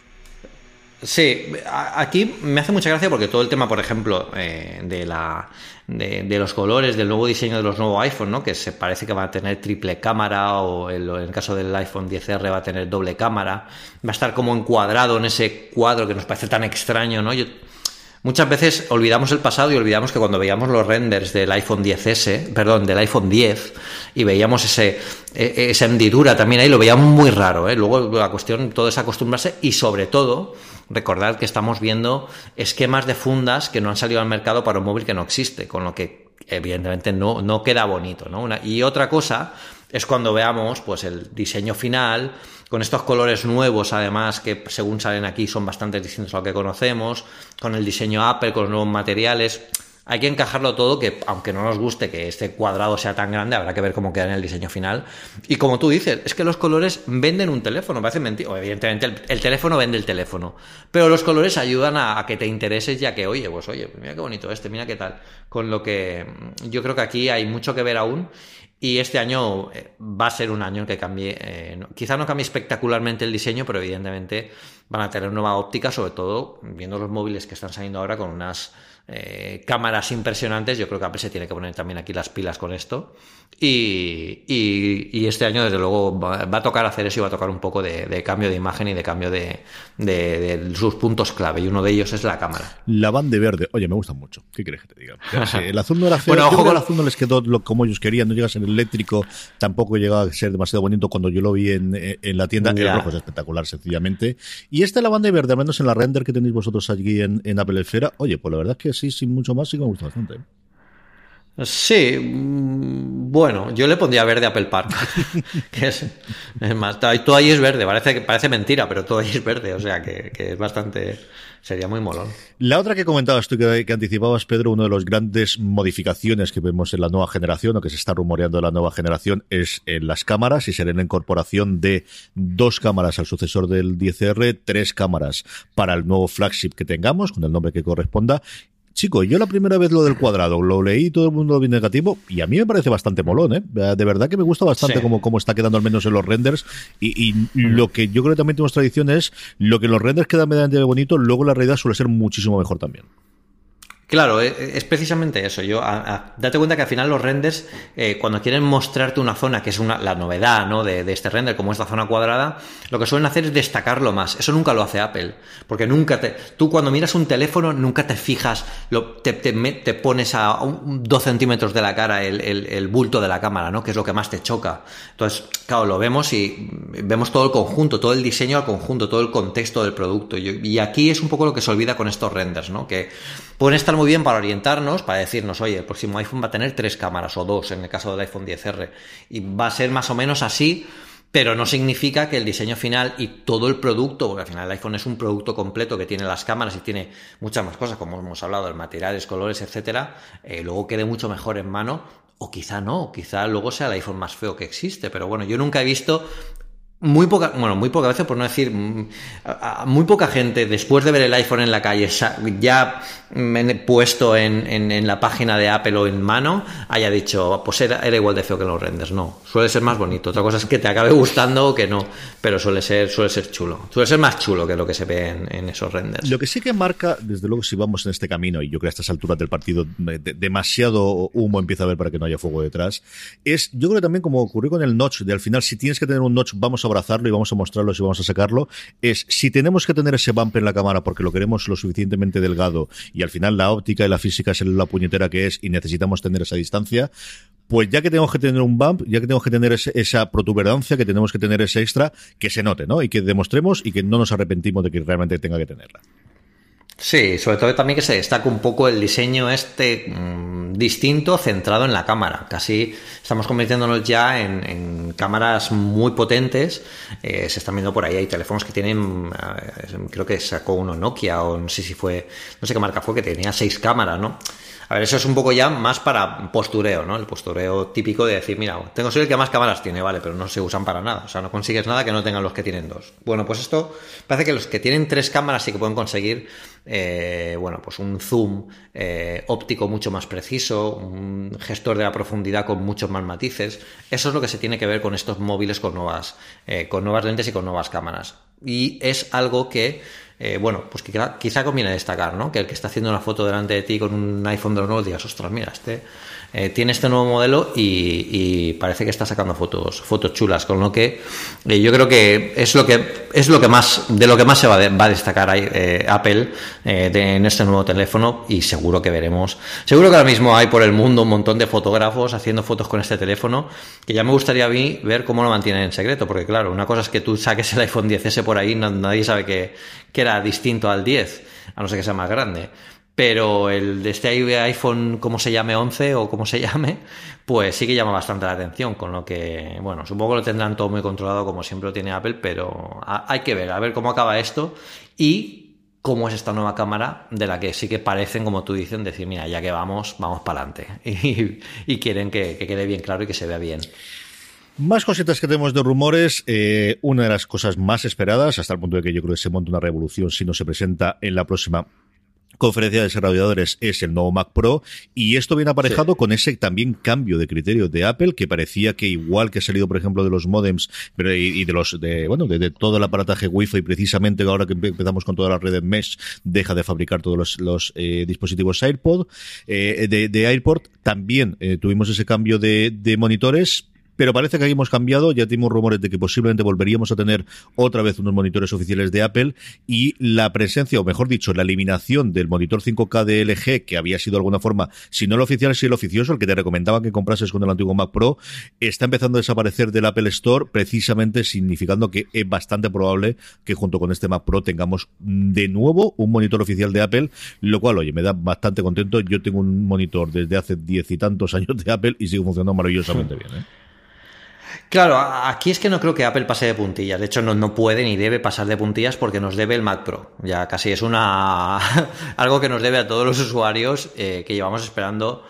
Sí, aquí me hace mucha gracia porque todo el tema, por ejemplo, eh, de la de, de los colores, del nuevo diseño de los nuevos iPhone, ¿no? Que se parece que va a tener triple cámara, o el, en el caso del iPhone diez erre va a tener doble cámara, va a estar como encuadrado en ese cuadro que nos parece tan extraño, ¿no? Yo, muchas veces olvidamos el pasado y olvidamos que cuando veíamos los renders del iPhone diez ese, perdón, del iPhone diez, y veíamos ese esa hendidura también ahí, lo veíamos muy raro, ¿eh? Luego la cuestión, todo es acostumbrarse y sobre todo recordad que estamos viendo esquemas de fundas que no han salido al mercado para un móvil que no existe, con lo que evidentemente no, no queda bonito, ¿no? Una, y otra cosa es cuando veamos pues el diseño final con estos colores nuevos, además, que según salen aquí son bastante distintos a lo que conocemos, con el diseño Apple, con los nuevos materiales. Hay que encajarlo todo, que aunque no nos guste que este cuadrado sea tan grande, habrá que ver cómo queda en el diseño final. Y como tú dices, es que los colores venden un teléfono, parece mentira. Evidentemente el, el teléfono vende el teléfono, pero los colores ayudan a, a que te intereses, ya que, oye, pues oye, mira qué bonito este, mira qué tal. Con lo que yo creo que aquí hay mucho que ver aún. Y este año va a ser un año en que cambie, eh, no, quizá no cambie espectacularmente el diseño, pero evidentemente van a tener nueva óptica, sobre todo viendo los móviles que están saliendo ahora con unas eh, cámaras impresionantes. Yo creo que Apple se tiene que poner también aquí las pilas con esto. Y, y, y este año, desde luego, va, va a tocar hacer eso y va a tocar un poco de, de cambio de imagen y de cambio de, de, de sus puntos clave. Y uno de ellos es la cámara. La banda verde, oye, me gusta mucho. ¿Qué quieres que te diga? Sí, el azul no era feo. Bueno, ojo, con el azul no les quedó lo, como ellos querían. No llega a ser eléctrico, tampoco llega a ser demasiado bonito. Cuando yo lo vi en, en la tienda, yeah. El rojo es espectacular, sencillamente. Y esta lavanda verde, al menos en la render que tenéis vosotros allí en, en Apple Esfera, oye, pues la verdad es que sí, sin mucho más, sí que me gusta bastante. Sí, bueno, yo le pondría verde Apple Park, que es, es más, todo ahí es verde, parece, parece mentira, pero todo ahí es verde, o sea que, que es bastante, sería muy molón. La otra que comentabas tú, que, que anticipabas, Pedro, una de las grandes modificaciones que vemos en la nueva generación, o que se está rumoreando en la nueva generación, es en las cámaras, y será la incorporación de dos cámaras al sucesor del diez erre, tres cámaras para el nuevo flagship que tengamos, con el nombre que corresponda. Chico, yo la primera vez lo del cuadrado lo leí, todo el mundo lo vi negativo, y a mí me parece bastante molón, ¿eh? De verdad que me gusta bastante sí. cómo, cómo está quedando al menos en los renders, y, y mm. lo que yo creo que también tenemos tradición es, lo que en los renders queda medianamente bonito, luego la realidad suele ser muchísimo mejor también. Claro, es precisamente eso. Yo, a, a, date cuenta que al final los renders, eh, cuando quieren mostrarte una zona, que es una, la novedad, ¿no? de, de este render, como esta zona cuadrada, lo que suelen hacer es destacarlo más. Eso nunca lo hace Apple, porque nunca te, tú cuando miras un teléfono nunca te fijas, lo, te, te, te pones a un, dos centímetros de la cara el, el, el bulto de la cámara, ¿no? Que es lo que más te choca. Entonces, claro, lo vemos y vemos todo el conjunto, todo el diseño al conjunto, todo el contexto del producto. Y, y aquí es un poco lo que se olvida con estos renders, ¿no? Que pueden estar muy bien para orientarnos, para decirnos, oye, el próximo iPhone va a tener tres cámaras o dos, en el caso del iPhone diez erre, y va a ser más o menos así, pero no significa que el diseño final y todo el producto, porque al final el iPhone es un producto completo que tiene las cámaras y tiene muchas más cosas, como hemos hablado, de materiales, colores, etcétera, eh, luego quede mucho mejor en mano, o quizá no, quizá luego sea el iPhone más feo que existe, pero bueno, yo nunca he visto... Muy poca, bueno, muy poca veces, por no decir, muy poca gente, después de ver el iPhone en la calle, ya puesto en, en, en la página de Apple o en mano, haya dicho, pues era, era igual de feo que los renders. No, suele ser más bonito. Otra cosa es que te acabe gustando o que no, pero suele ser, suele ser chulo. Suele ser más chulo que lo que se ve en, en esos renders. Lo que sí que marca, desde luego, si vamos en este camino, y yo creo que a estas alturas del partido de, de, demasiado humo empieza a haber para que no haya fuego detrás, es, yo creo que también como ocurrió con el notch, de al final, si tienes que tener un notch, vamos a abrazarlo y vamos a mostrarlo y vamos a sacarlo, es si tenemos que tener ese bump en la cámara porque lo queremos lo suficientemente delgado y al final la óptica y la física es la puñetera que es y necesitamos tener esa distancia, pues ya que tenemos que tener un bump, ya que tenemos que tener ese, esa protuberancia, que tenemos que tener ese extra, que se note, ¿no? Y que demostremos y que no nos arrepentimos de que realmente tenga que tenerla. Sí, sobre todo también que se destaca un poco el diseño este mmm, distinto, centrado en la cámara. Casi estamos convirtiéndonos ya en, en cámaras muy potentes. Eh, se están viendo por ahí, hay teléfonos que tienen, eh, creo que sacó uno Nokia o no sé si fue, no sé qué marca fue, que tenía seis cámaras, ¿no? A ver, eso es un poco ya más para postureo, ¿no? El postureo típico de decir, mira, tengo soy el que más cámaras tiene, vale, pero no se usan para nada. O sea, no consigues nada que no tengan los que tienen dos. Bueno, pues esto parece que los que tienen tres cámaras sí que pueden conseguir, eh, bueno, pues un zoom eh, óptico mucho más preciso, un gestor de la profundidad con muchos más matices. Eso es lo que se tiene que ver con estos móviles con nuevas, eh, con nuevas lentes y con nuevas cámaras. Y es algo que... Eh, bueno, pues quizá, quizá conviene destacar, ¿no? Que el que está haciendo una foto delante de ti con un iPhone de nuevo digas, ostras, mira, este eh, tiene este nuevo modelo y, y parece que está sacando fotos, fotos chulas, con lo que eh, yo creo que es lo que es lo que más de lo que más se va, de, va a destacar eh, Apple eh, de, en este nuevo teléfono y seguro que veremos, seguro que ahora mismo hay por el mundo un montón de fotógrafos haciendo fotos con este teléfono que ya me gustaría a mí ver cómo lo mantienen en secreto, porque claro, una cosa es que tú saques el iPhone diez ese por ahí, no, nadie sabe que, que era distinto al diez, a no ser que sea más grande, pero el de este iPhone, como se llame once o como se llame, pues sí que llama bastante la atención, con lo que, bueno, supongo que lo tendrán todo muy controlado como siempre lo tiene Apple, pero hay que ver, a ver cómo acaba esto y cómo es esta nueva cámara de la que sí que parecen, como tú dices, decir, mira, ya que vamos, vamos para adelante y, y quieren que, que quede bien claro y que se vea bien. Más cositas que tenemos de rumores. Eh, una de las cosas más esperadas, hasta el punto de que yo creo que se monta una revolución si no se presenta en la próxima conferencia de desarrolladores, es el nuevo Mac Pro, y esto viene aparejado sí. con ese también cambio de criterio de Apple, que parecía que igual que ha salido, por ejemplo, de los modems pero y, y de los de bueno de, de todo el aparataje Wi-Fi, precisamente ahora que empezamos con toda la red de Mesh, deja de fabricar todos los, los eh, dispositivos AirPod, eh, de, de AirPort, también eh, tuvimos ese cambio de, de monitores. Pero parece que aquí hemos cambiado, ya tenemos rumores de que posiblemente volveríamos a tener otra vez unos monitores oficiales de Apple y la presencia, o mejor dicho, la eliminación del monitor cinco K de L G, que había sido de alguna forma, si no el oficial, si el oficioso, el que te recomendaba que comprases con el antiguo Mac Pro, está empezando a desaparecer del Apple Store, precisamente significando que es bastante probable que junto con este Mac Pro tengamos de nuevo un monitor oficial de Apple, lo cual, oye, me da bastante contento. Yo tengo un monitor desde hace diez y tantos años de Apple y sigue funcionando maravillosamente bien, ¿eh? Claro, aquí es que no creo que Apple pase de puntillas. De hecho, no, no puede ni debe pasar de puntillas porque nos debe el Mac Pro. Ya casi es una algo que nos debe a todos los usuarios eh, que llevamos esperando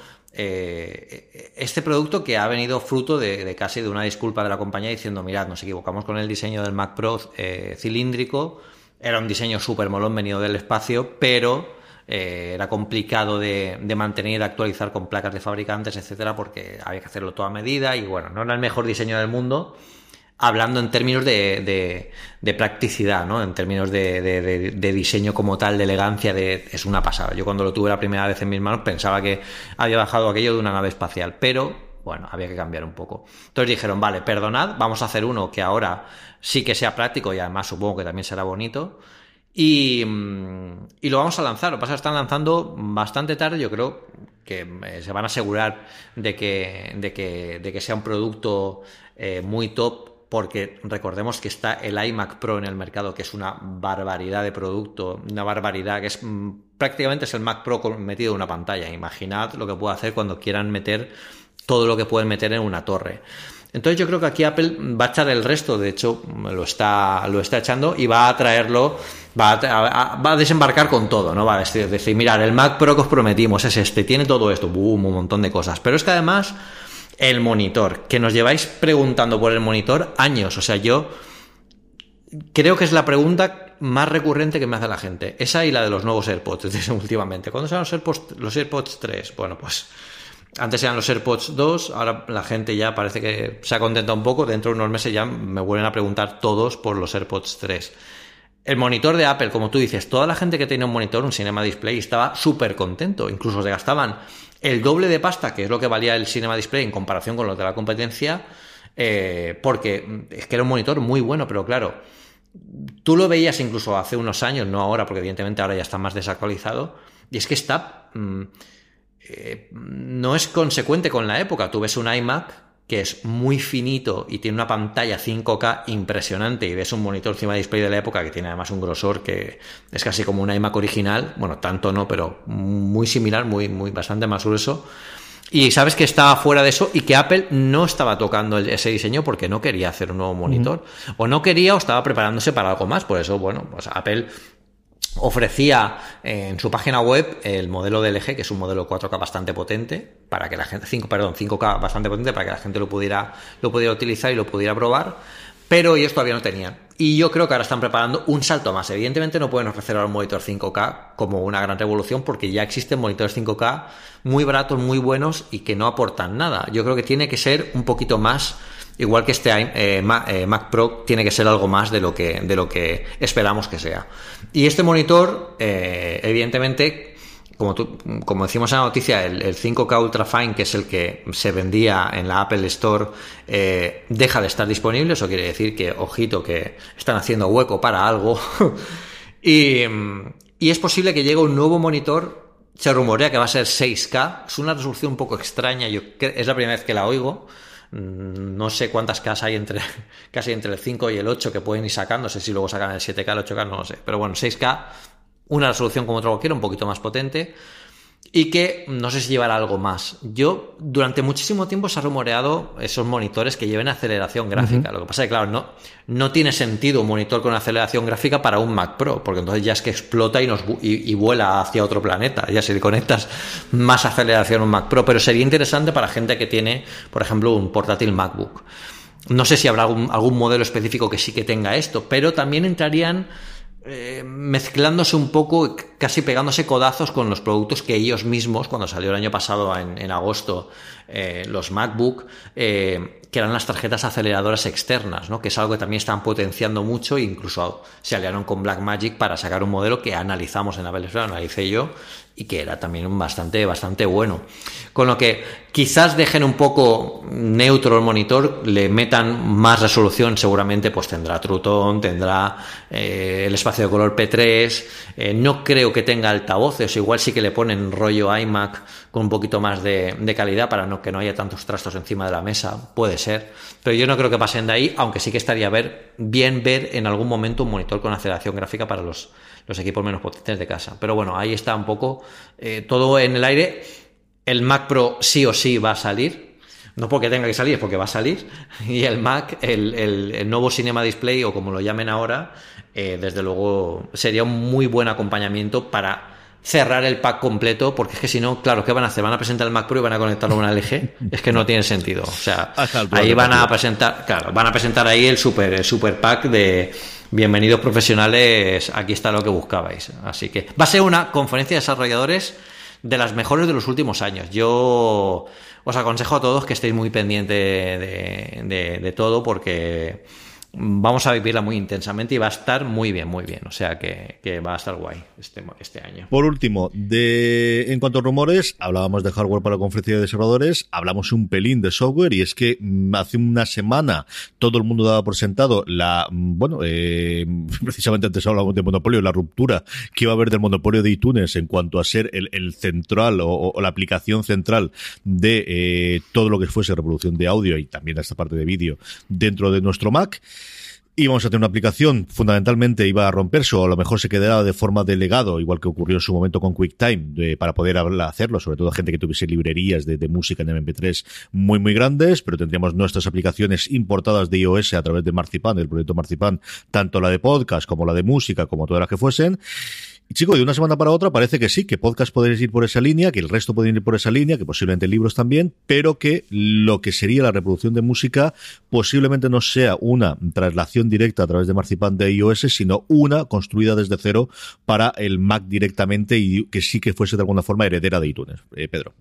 eh, este producto, que ha venido fruto de, de casi de una disculpa de la compañía diciendo, mirad, nos equivocamos con el diseño del Mac Pro eh, cilíndrico. Era un diseño súper molón venido del espacio, pero eh, era complicado de, de mantener y de actualizar con placas de fabricantes, etcétera, porque había que hacerlo todo a medida y bueno, no era el mejor diseño del mundo, hablando en términos de, de, de practicidad, ¿no? En términos de, de, de, de diseño como tal, de elegancia, de, es una pasada. Yo cuando lo tuve la primera vez en mis manos pensaba que había bajado aquello de una nave espacial, pero bueno, había que cambiar un poco. Entonces dijeron, vale, perdonad, vamos a hacer uno que ahora sí que sea práctico y además supongo que también será bonito. Y, y lo vamos a lanzar. Lo que pasa es que están lanzando bastante tarde. Yo creo que se van a asegurar de que, de que, de que sea un producto eh, muy top, porque recordemos que está el iMac Pro en el mercado, que es una barbaridad de producto, una barbaridad que es prácticamente es el Mac Pro metido en una pantalla. Imaginad lo que puede hacer cuando quieran meter todo lo que pueden meter en una torre. Entonces yo creo que aquí Apple va a echar el resto, de hecho lo está, lo está echando y va a traerlo, va a, va a desembarcar con todo, ¿no? Va a decir, decir, mirad, el Mac Pro que os prometimos es este, tiene todo esto, boom, un montón de cosas. Pero es que además el monitor, que nos lleváis preguntando por el monitor años, o sea, yo creo que es la pregunta más recurrente que me hace la gente, esa y la de los nuevos AirPods últimamente. ¿Cuándo serán los AirPods, los AirPods tres? Bueno, pues antes eran los AirPods dos, ahora la gente ya parece que se ha contentado un poco, dentro de unos meses ya me vuelven a preguntar todos por los AirPods tres. El monitor de Apple, como tú dices, toda la gente que tenía un monitor, un Cinema Display, estaba súper contento, incluso se gastaban el doble de pasta, que es lo que valía el Cinema Display en comparación con los de la competencia, eh, porque es que era un monitor muy bueno, pero claro, tú lo veías incluso hace unos años, no ahora, porque evidentemente ahora ya está más desactualizado, y es que está... Mmm, eh, no es consecuente con la época. Tú ves un iMac que es muy finito y tiene una pantalla cinco K impresionante, y ves un monitor Cinema Display de la época que tiene además un grosor que es casi como un iMac original, bueno, tanto no, pero muy similar, muy, muy bastante más grueso, y sabes que estaba fuera de eso y que Apple no estaba tocando ese diseño porque no quería hacer un nuevo monitor, uh-huh. o no quería o estaba preparándose para algo más. Por eso, bueno, pues Apple ofrecía en su página web el modelo de L G, que es un modelo cuatro K bastante potente, para que la gente, cinco, perdón, cinco K bastante potente, para que la gente lo pudiera, lo pudiera utilizar y lo pudiera probar, pero ellos todavía no tenían. Y yo creo que ahora están preparando un salto más. Evidentemente no pueden ofrecer ahora un monitor cinco K como una gran revolución, porque ya existen monitores cinco K muy baratos, muy buenos y que no aportan nada. Yo creo que tiene que ser un poquito más, igual que este eh, Mac Pro tiene que ser algo más de lo que, de lo que esperamos que sea. Y este monitor, eh, evidentemente, como, tú, como decimos en la noticia, el, el cinco K Ultra Fine, que es el que se vendía en la Apple Store, eh, deja de estar disponible. Eso quiere decir que, ojito, que están haciendo hueco para algo. y, y es posible que llegue un nuevo monitor. Se rumorea que va a ser seis K. Es una resolución un poco extraña. Yo, es la primera vez que la oigo. No sé cuántas K hay entre casi entre el cinco y el ocho que pueden ir sacando. No sé si luego sacan el siete K, el ocho K, no lo sé. Pero bueno, seis K, una resolución como otra cualquiera, un poquito más potente, y que no sé si llevará algo más. Yo, durante muchísimo tiempo se ha rumoreado esos monitores que lleven aceleración gráfica. Uh-huh. Lo que pasa es que, claro, no, no tiene sentido un monitor con aceleración gráfica para un Mac Pro, porque entonces ya es que explota y, nos, y, y vuela hacia otro planeta. Ya si le conectas más aceleración a un Mac Pro, pero sería interesante para gente que tiene, por ejemplo, un portátil MacBook. No sé si habrá algún, algún modelo específico que sí que tenga esto, pero también entrarían Eh, mezclándose un poco, casi pegándose codazos con los productos que ellos mismos, cuando salió el año pasado en, en agosto eh, los MacBook, eh, que eran las tarjetas aceleradoras externas, ¿no? Que es algo que también están potenciando mucho, e incluso se aliaron con Blackmagic para sacar un modelo que analizamos en la Apple Store, analicé yo, y que era también bastante, bastante bueno. Con lo que quizás dejen un poco neutro el monitor, le metan más resolución, seguramente pues tendrá True Tone, tendrá eh, el espacio de color P tres, eh, no creo que tenga altavoces, igual sí que le ponen rollo iMac con un poquito más de, de calidad para no, que no haya tantos trastos encima de la mesa, puede ser, pero yo no creo que pasen de ahí, aunque sí que estaría ver, bien ver en algún momento un monitor con aceleración gráfica para los los equipos menos potentes de casa. Pero bueno, ahí está un poco eh, todo en el aire. El Mac Pro sí o sí va a salir, no porque tenga que salir, es porque va a salir, y el Mac, el, el, el nuevo Cinema Display, o como lo llamen ahora, eh, desde luego sería un muy buen acompañamiento para cerrar el pack completo, porque es que si no, claro, ¿qué van a hacer? Van a presentar el Mac Pro y van a conectarlo a una L G. Es que no tiene sentido. O sea, ahí van a presentar, claro, van a presentar ahí el super, el super pack de bienvenidos profesionales, aquí está lo que buscabais. Así que va a ser una conferencia de desarrolladores de las mejores de los últimos años. Yo os aconsejo a todos que estéis muy pendientes de, de, de todo, porque vamos a vivirla muy intensamente y va a estar muy bien, muy bien. O sea que, que va a estar guay este, este año. Por último, de en cuanto a rumores, hablábamos de hardware para la conferencia de desarrolladores, hablamos un pelín de software, y es que hace una semana todo el mundo daba por sentado la, bueno, eh, precisamente antes hablábamos de monopolio, la ruptura que iba a haber del monopolio de iTunes en cuanto a ser el, el central o, o la aplicación central de eh, todo lo que fuese reproducción de audio y también esta parte de vídeo dentro de nuestro Mac. Íbamos a tener una aplicación, fundamentalmente iba a romperse, o a lo mejor se quedará de forma de legado, igual que ocurrió en su momento con QuickTime, de, para poder hacerlo, sobre todo gente que tuviese librerías de, de música en eme pe tres muy, muy grandes, pero tendríamos nuestras aplicaciones importadas de iOS a través de Marzipan, el proyecto Marzipan, tanto la de podcast como la de música, como todas las que fuesen. Y chico, de una semana para otra parece que sí, que podcast podéis ir por esa línea, que el resto pueden ir por esa línea, que posiblemente libros también, pero que lo que sería la reproducción de música posiblemente no sea una traslación directa a través de Marzipan de iOS, sino una construida desde cero para el Mac directamente, y que sí que fuese de alguna forma heredera de iTunes. Eh, Pedro.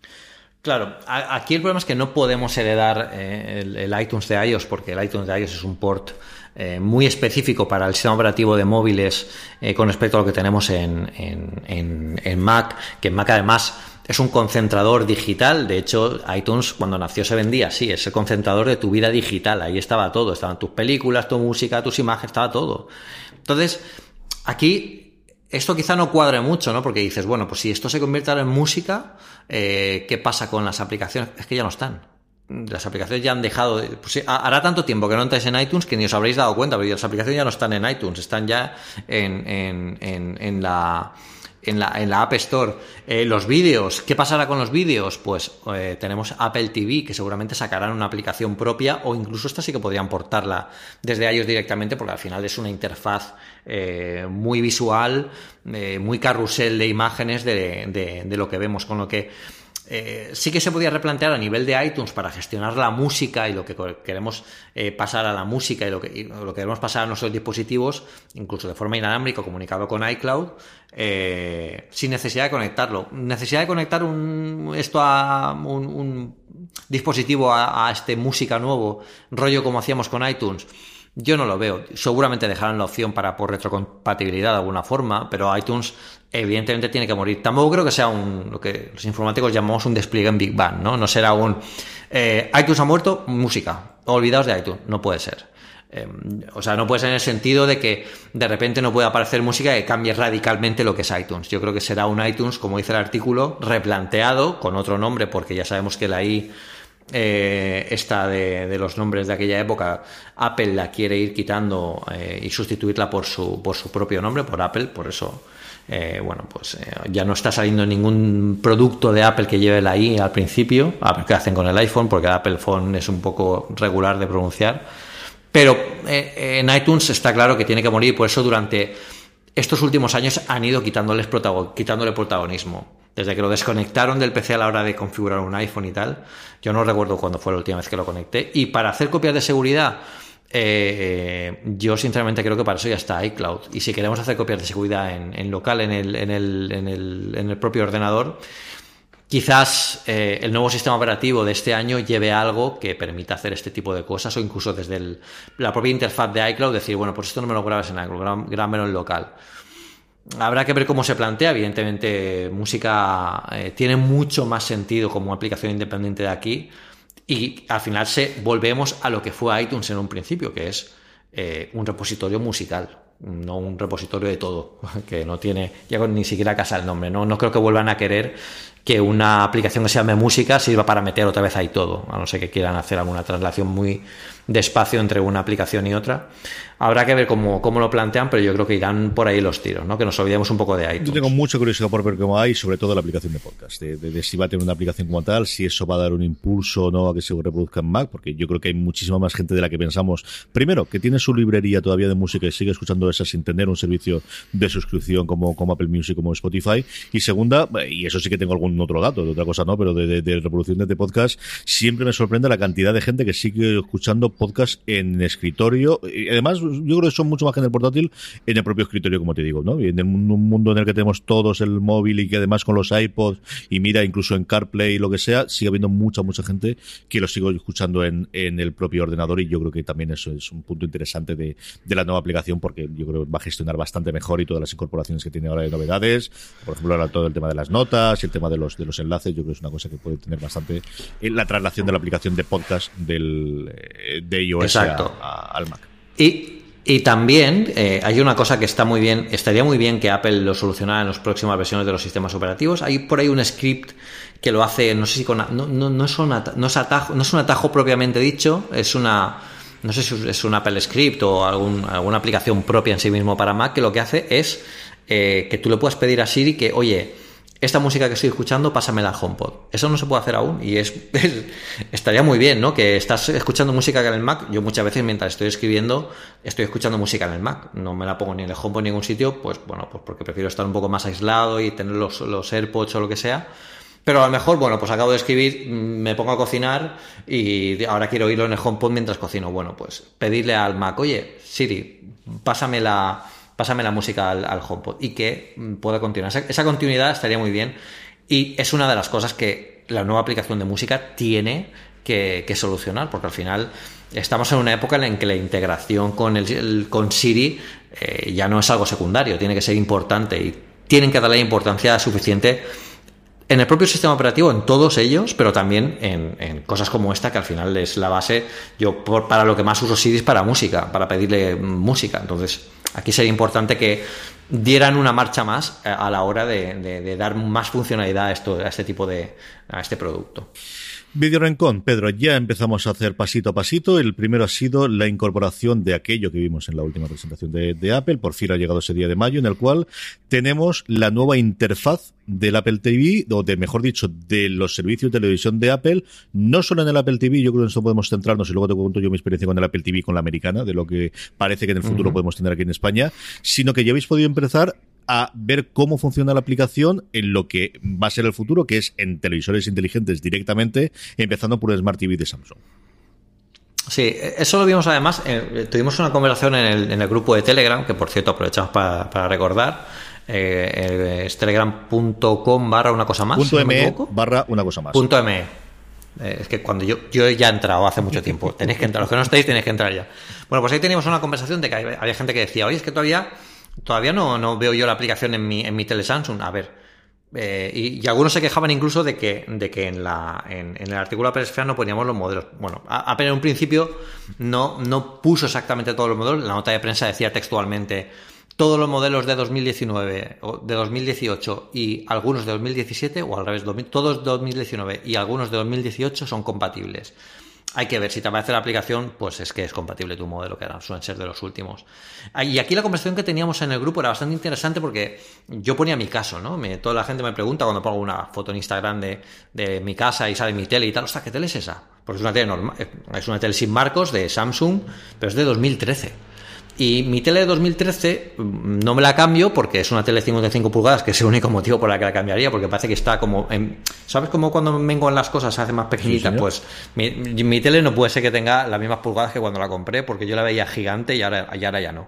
Claro, aquí el problema es que no podemos heredar eh, el, el iTunes de iOS, porque el iTunes de iOS es un port eh, muy específico para el sistema operativo de móviles eh, con respecto a lo que tenemos en, en, en, en Mac, que en Mac además es un concentrador digital. De hecho, iTunes cuando nació se vendía así, es el concentrador de tu vida digital, ahí estaba todo, estaban tus películas, tu música, tus imágenes, estaba todo. Entonces, aquí esto quizá no cuadre mucho, ¿no? Porque dices, bueno, pues si esto se convierte ahora en música, eh, ¿qué pasa con las aplicaciones? Es que ya no están. Las aplicaciones ya han dejado de, pues, hará tanto tiempo que no entráis en iTunes que ni os habréis dado cuenta, pero las aplicaciones ya no están en iTunes, están ya en, en, en, en la... En la, en la App Store. Eh, los vídeos, ¿qué pasará con los vídeos? Pues eh, tenemos Apple T V, que seguramente sacarán una aplicación propia, o incluso esta sí que podrían portarla desde iOS directamente, porque al final es una interfaz eh, muy visual, eh, muy carrusel de imágenes de, de, de lo que vemos, con lo que Eh, sí que se podía replantear a nivel de iTunes para gestionar la música y lo que queremos eh, pasar a la música y lo que, y lo que queremos pasar a nuestros dispositivos, incluso de forma inalámbrica, comunicado con iCloud, eh, sin necesidad de conectarlo. Necesidad de conectar un, esto a un, un dispositivo a, a este música nuevo, rollo como hacíamos con iTunes. Yo no lo veo. Seguramente dejarán la opción para por retrocompatibilidad de alguna forma, pero iTunes evidentemente tiene que morir. Tampoco creo que sea un lo que los informáticos llamamos un despliegue en Big Bang, ¿no? No será un eh, iTunes ha muerto, música, olvidaos de iTunes. No puede ser. Eh, o sea, no puede ser en el sentido de que de repente no puede aparecer música que cambie radicalmente lo que es iTunes. Yo creo que será un iTunes, como dice el artículo, replanteado con otro nombre, porque ya sabemos que la I Eh, esta de, de los nombres de aquella época, Apple la quiere ir quitando eh, y sustituirla por su por su propio nombre, por Apple. Por eso eh, bueno, pues eh, ya no está saliendo ningún producto de Apple que lleve la I al principio, a ver qué hacen con el iPhone, porque el Apple Phone es un poco regular de pronunciar, pero eh, en iTunes está claro que tiene que morir. Por eso durante estos últimos años han ido quitándoles protagon- quitándole protagonismo. Desde que lo desconectaron del P C a la hora de configurar un iPhone y tal, yo no recuerdo cuándo fue la última vez que lo conecté. Y para hacer copias de seguridad, eh, yo sinceramente creo que para eso ya está iCloud. Y si queremos hacer copias de seguridad en, en local, en el, en, el, en, el, en el propio ordenador, quizás eh, el nuevo sistema operativo de este año lleve algo que permita hacer este tipo de cosas, o incluso desde el, la propia interfaz de iCloud decir, bueno, pues esto no me lo grabes en iCloud, grábamelo en local. Habrá que ver cómo se plantea. Evidentemente, música eh, tiene mucho más sentido como aplicación independiente de aquí, y al final se volvemos a lo que fue iTunes en un principio, que es eh, un repositorio musical, no un repositorio de todo, que no tiene ya ni siquiera casa el nombre. No, no creo que vuelvan a querer que una aplicación que se llame música sirva para meter otra vez ahí todo, a no ser que quieran hacer alguna traslación muy despacio entre una aplicación y otra. Habrá que ver cómo, cómo lo plantean, pero yo creo que irán por ahí los tiros, ¿no? Que nos olvidemos un poco de iTunes. Yo tengo mucha curiosidad por ver cómo hay, sobre todo la aplicación de podcast, de, de, de si va a tener una aplicación como tal, si eso va a dar un impulso o no a que se reproduzca en Mac, porque yo creo que hay muchísima más gente de la que pensamos. Primero, que tiene su librería todavía de música y sigue escuchando esa sin tener un servicio de suscripción como, como Apple Music, como Spotify. Y segunda, y eso sí que tengo algún un otro dato, de otra cosa no, pero de, de, de reproducciones de podcast, siempre me sorprende la cantidad de gente que sigue escuchando podcast en escritorio. Y además, yo creo que son mucho más que en el portátil, en el propio escritorio, como te digo, ¿no? Y en un mundo en el que tenemos todos el móvil y que además con los iPods y mira, incluso en CarPlay y lo que sea, sigue habiendo mucha, mucha gente que lo sigue escuchando en, en el propio ordenador, y yo creo que también eso es un punto interesante de, de la nueva aplicación, porque yo creo que va a gestionar bastante mejor y todas las incorporaciones que tiene ahora de novedades, por ejemplo, ahora todo el tema de las notas y el tema de los de los enlaces, yo creo que es una cosa que puede tener bastante en la traslación de la aplicación de podcast del de iOS a, a, al Mac. Y Y también eh, hay una cosa que está muy bien, estaría muy bien que Apple lo solucionara en las próximas versiones de los sistemas operativos. Hay por ahí un script que lo hace, no sé si con, no, no, no, es, una, no, es, atajo, no es un atajo propiamente dicho, es una, no sé si es un Apple Script o algún, alguna aplicación propia en sí mismo para Mac, que lo que hace es eh, que tú le puedas pedir a Siri que, oye, esta música que estoy escuchando, pásamela al HomePod. Eso no se puede hacer aún y es, es estaría muy bien, ¿no? Que estás escuchando música en el Mac. Yo muchas veces mientras estoy escribiendo estoy escuchando música en el Mac. No me la pongo ni en el HomePod ni en ningún sitio, pues bueno, pues porque prefiero estar un poco más aislado y tener los, los AirPods o lo que sea. Pero a lo mejor, bueno, pues acabo de escribir, me pongo a cocinar y ahora quiero oírlo en el HomePod mientras cocino. Bueno, pues pedirle al Mac, oye, Siri, pásame la... pásame la música al, al HomePod y que pueda continuar. Esa, esa continuidad estaría muy bien y es una de las cosas que la nueva aplicación de música tiene que, que solucionar, porque al final estamos en una época en que la integración con, el, el, con Siri eh, ya no es algo secundario, tiene que ser importante y tienen que darle importancia suficiente en el propio sistema operativo, en todos ellos, pero también en, en cosas como esta, que al final es la base. Yo por, para lo que más uso Siri es para música, para pedirle música. Entonces, aquí sería importante que dieran una marcha más a la hora de, de, de dar más funcionalidad a, esto, a este tipo de, a este producto. Video Rincón, Pedro, ya empezamos a hacer pasito a pasito. El primero ha sido la incorporación de aquello que vimos en la última presentación de, de Apple. Por fin ha llegado ese día de mayo, en el cual tenemos la nueva interfaz del Apple T V, o de, mejor dicho, de los servicios de televisión de Apple, no solo en el Apple T V. Yo creo que en eso podemos centrarnos y luego te cuento yo mi experiencia con el Apple T V, con la americana, de lo que parece que en el futuro uh-huh. podemos tener aquí en España, sino que ya habéis podido empezar a ver cómo funciona la aplicación en lo que va a ser el futuro, que es en televisores inteligentes directamente, empezando por el Smart T V de Samsung. Sí, eso lo vimos además, eh, tuvimos una conversación en el, en el grupo de Telegram, que por cierto aprovechamos para, para recordar, eh, es telegram punto com barra una cosa más. Punto me barra una cosa más. Punto me. Eh, es que cuando yo, yo ya he entrado hace mucho tiempo, tenéis que entrar, los que no estáis tenéis que entrar ya. Bueno, pues ahí teníamos una conversación de que había, había gente que decía, oye, es que todavía Todavía no, no veo yo la aplicación en mi, en mi tele Samsung. A ver, eh, y, y algunos se quejaban incluso de que, de que en, la, en, en el artículo de Apple Esfera no poníamos los modelos. Bueno, Apple en un principio no, no puso exactamente todos los modelos. La nota de prensa decía textualmente: todos los modelos de dos mil diecinueve o de dos mil dieciocho y algunos de dos mil diecisiete, o al revés, todos de dos mil diecinueve y algunos de dos mil dieciocho son compatibles. Hay que ver, si te aparece la aplicación, pues es que es compatible tu modelo, que suelen ser de los últimos. Y aquí la conversación que teníamos en el grupo era bastante interesante, porque yo ponía mi caso, ¿no? Me, toda la gente me pregunta cuando pongo una foto en Instagram de, de mi casa y sale mi tele y tal, ostras, ¿qué tele es esa? Porque es una tele normal, es una tele sin marcos de Samsung, pero es de dos mil trece. Y mi tele de dos mil trece no me la cambio porque es una tele de cincuenta y cinco pulgadas, que es el único motivo por el que la cambiaría, porque parece que está como en, ¿sabes cómo cuando menguan las cosas se hace más pequeñita? Sí, pues mi, mi tele no puede ser que tenga las mismas pulgadas que cuando la compré, porque yo la veía gigante y ahora, y ahora ya no.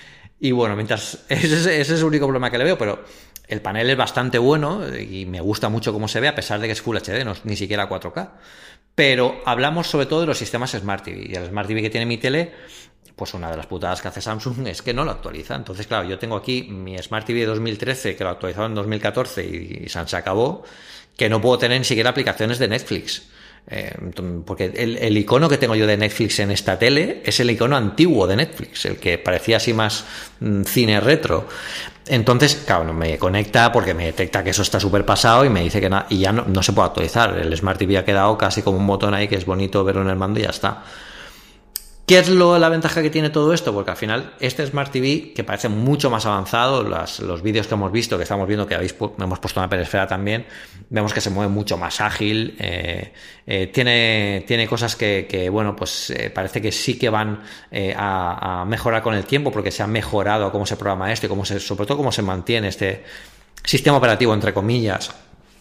Y bueno, mientras ese, ese es el único problema que le veo, pero el panel es bastante bueno y me gusta mucho cómo se ve, a pesar de que es Full H D, no, ni siquiera cuatro K. Pero hablamos sobre todo de los sistemas Smart T V, y el Smart T V que tiene mi tele, pues una de las putadas que hace Samsung es que no lo actualiza. Entonces, claro, yo tengo aquí mi Smart T V de dos mil trece, que lo actualizaron en dos mil catorce y, y se acabó, que no puedo tener ni siquiera aplicaciones de Netflix. Eh, porque el, el icono que tengo yo de Netflix en esta tele es el icono antiguo de Netflix, el que parecía así más mm, cine retro. Entonces, claro, no me conecta porque me detecta que eso está súper pasado y me dice que nada, y ya no, no se puede actualizar. El Smart T V ha quedado casi como un botón ahí que es bonito verlo en el mando y ya está. ¿Qué es lo, la ventaja que tiene todo esto? Porque al final este Smart T V, que parece mucho más avanzado, las, los vídeos que hemos visto, que estamos viendo, que habéis hemos puesto una peresfera también, vemos que se mueve mucho más ágil, eh, eh, tiene, tiene cosas que, que bueno, pues eh, parece que sí que van eh, a, a mejorar con el tiempo, porque se ha mejorado cómo se programa esto y cómo se, sobre todo cómo se mantiene este sistema operativo, entre comillas,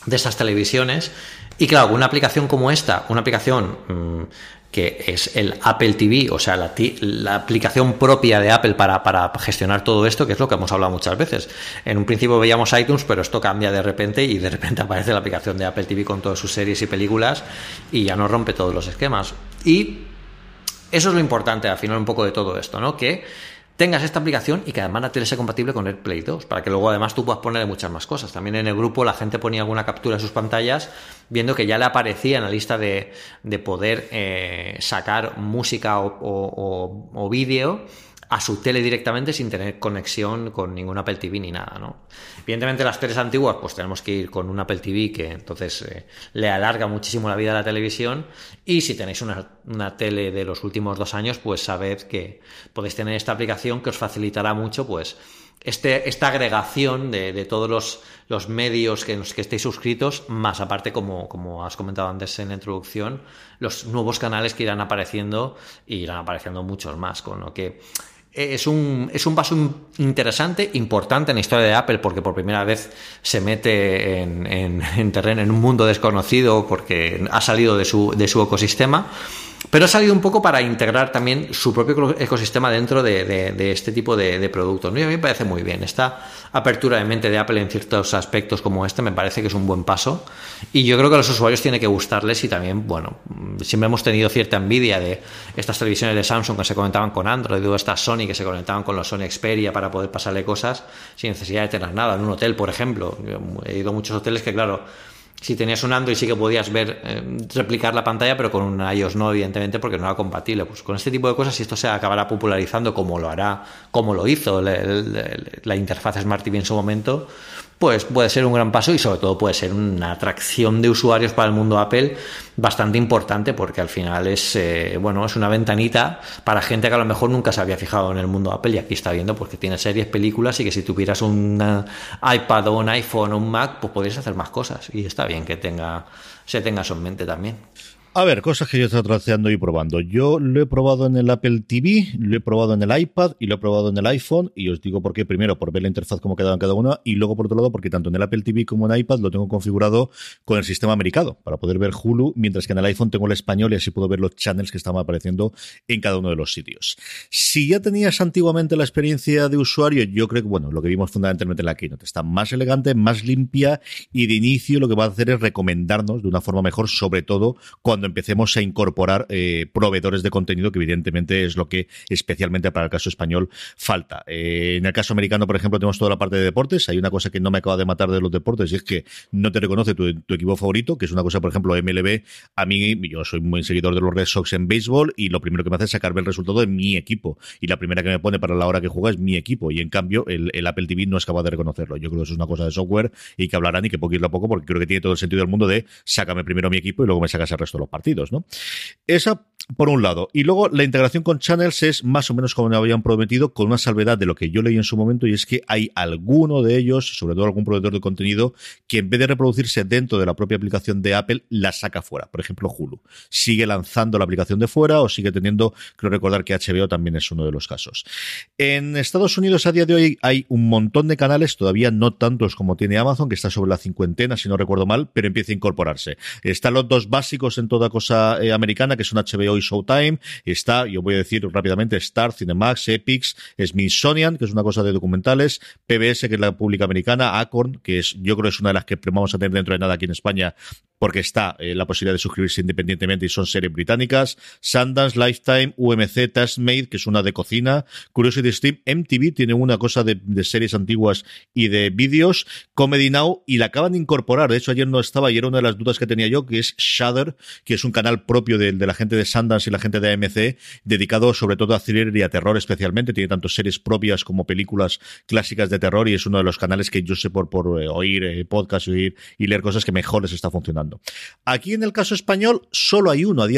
de estas televisiones. Y claro, una aplicación como esta, una aplicación mmm, que es el Apple T V, o sea, la, la aplicación propia de Apple para, para gestionar todo esto, que es lo que hemos hablado muchas veces. En un principio veíamos iTunes, pero esto cambia de repente y de repente aparece la aplicación de Apple T V con todas sus series y películas y ya nos rompe todos los esquemas. Y eso es lo importante al final un poco de todo esto, ¿no? Que tengas esta aplicación y que además la tele sea compatible con AirPlay dos, para que luego además tú puedas ponerle muchas más cosas. También en el grupo la gente ponía alguna captura de sus pantallas viendo que ya le aparecía en la lista de, de poder eh, sacar música o, o, o, o vídeo a su tele directamente sin tener conexión con ningún Apple T V ni nada, ¿no? Evidentemente las teles antiguas pues tenemos que ir con un Apple T V que entonces eh, le alarga muchísimo la vida a la televisión, y si tenéis una, una tele de los últimos dos años pues sabed que podéis tener esta aplicación que os facilitará mucho pues este, esta agregación de, de todos los, los medios que, que estéis suscritos, más aparte como, como has comentado antes en la introducción, los nuevos canales que irán apareciendo, y irán apareciendo muchos más, con lo que Es un, es un paso interesante, importante en la historia de Apple, porque por primera vez se mete en, en, en terreno, en un mundo desconocido, porque ha salido de su, de su ecosistema, pero ha salido un poco para integrar también su propio ecosistema dentro de, de, de este tipo de, de productos, ¿no? Y a mí me parece muy bien. Esta apertura de mente de Apple en ciertos aspectos como este me parece que es un buen paso, y yo creo que a los usuarios tiene que gustarles. Y también, bueno, siempre hemos tenido cierta envidia de estas televisiones de Samsung que se conectaban con Android, o estas Sony que se conectaban con los Sony Xperia para poder pasarle cosas sin necesidad de tener nada. En un hotel, por ejemplo, yo he ido a muchos hoteles que, claro, si tenías un Android sí que podías ver, eh, replicar la pantalla, pero con un iOS no, evidentemente, porque no era compatible. Pues con este tipo de cosas, si esto se acabará popularizando como lo hará, como lo hizo la, la, la interfaz Smart T V en su momento, pues puede ser un gran paso, y sobre todo puede ser una atracción de usuarios para el mundo Apple bastante importante, porque al final es eh, bueno, es una ventanita para gente que a lo mejor nunca se había fijado en el mundo Apple, y aquí está viendo porque tiene series, películas, y que si tuvieras un iPad o un iPhone o un Mac, pues podrías hacer más cosas, y está bien que tenga se tenga eso en mente también. A ver, cosas que yo he estado trasteando y probando. Yo lo he probado en el Apple T V, lo he probado en el iPad y lo he probado en el iPhone, y os digo por qué. Primero, por ver la interfaz cómo quedaba en cada una, y luego por otro lado porque tanto en el Apple T V como en iPad lo tengo configurado con el sistema americano para poder ver Hulu, mientras que en el iPhone tengo el español, y así puedo ver los channels que estaban apareciendo en cada uno de los sitios. Si ya tenías antiguamente la experiencia de usuario, yo creo que, bueno, lo que vimos fundamentalmente en la Keynote está más elegante, más limpia, y de inicio lo que va a hacer es recomendarnos de una forma mejor, sobre todo cuando empecemos a incorporar eh, proveedores de contenido, que evidentemente es lo que especialmente para el caso español falta. Eh, en el caso americano, por ejemplo, tenemos toda la parte de deportes. Hay una cosa que no me acaba de matar de los deportes, y es que no te reconoce tu, tu equipo favorito, que es una cosa, por ejemplo, M L B. A mí, yo soy muy seguidor de los Red Sox en béisbol, y lo primero que me hace es sacarme el resultado de mi equipo, y la primera que me pone para la hora que juega es mi equipo, y en cambio el, el Apple T V no es capaz de reconocerlo. Yo creo que eso es una cosa de software y que hablarán, y que poquito a poco, porque creo que tiene todo el sentido del mundo de sácame primero mi equipo y luego me sacas el resto de los partidos, ¿no? Esa por un lado. Y luego la integración con channels es más o menos como me habían prometido, con una salvedad de lo que yo leí en su momento, y es que hay alguno de ellos, sobre todo algún proveedor de contenido, que en vez de reproducirse dentro de la propia aplicación de Apple, la saca fuera. Por ejemplo, Hulu sigue lanzando la aplicación de fuera, o sigue teniendo, creo recordar que H B O también es uno de los casos. En Estados Unidos a día de hoy hay un montón de canales, todavía no tantos como tiene Amazon, que está sobre la cincuentena, si no recuerdo mal, pero empieza a incorporarse. Están los dos básicos en toda cosa eh, americana, que son H B O y Showtime. Está, yo voy a decir rápidamente, Star, Cinemax, Epix, Smithsonian, que es una cosa de documentales, P B S, que es la pública americana, Acorn, que es, yo creo que es una de las que vamos a tener dentro de nada aquí en España, porque está eh, la posibilidad de suscribirse independientemente y son series británicas, Sundance, Lifetime, U M C, Taskmade, que es una de cocina, Curiosity Stream, M T V tiene una cosa de, de series antiguas y de vídeos, Comedy Now, y la acaban de incorporar, de hecho ayer no estaba y era una de las dudas que tenía yo, que es Shudder, que es un canal propio de, de la gente de Sundance y la gente de A M C, dedicado sobre todo a thriller y a terror especialmente, tiene tanto series propias como películas clásicas de terror, y es uno de los canales que yo sé por, por eh, oír eh, podcast y oír y leer cosas que mejor les está funcionando. Aquí en el caso español solo hay uno a día de hoy,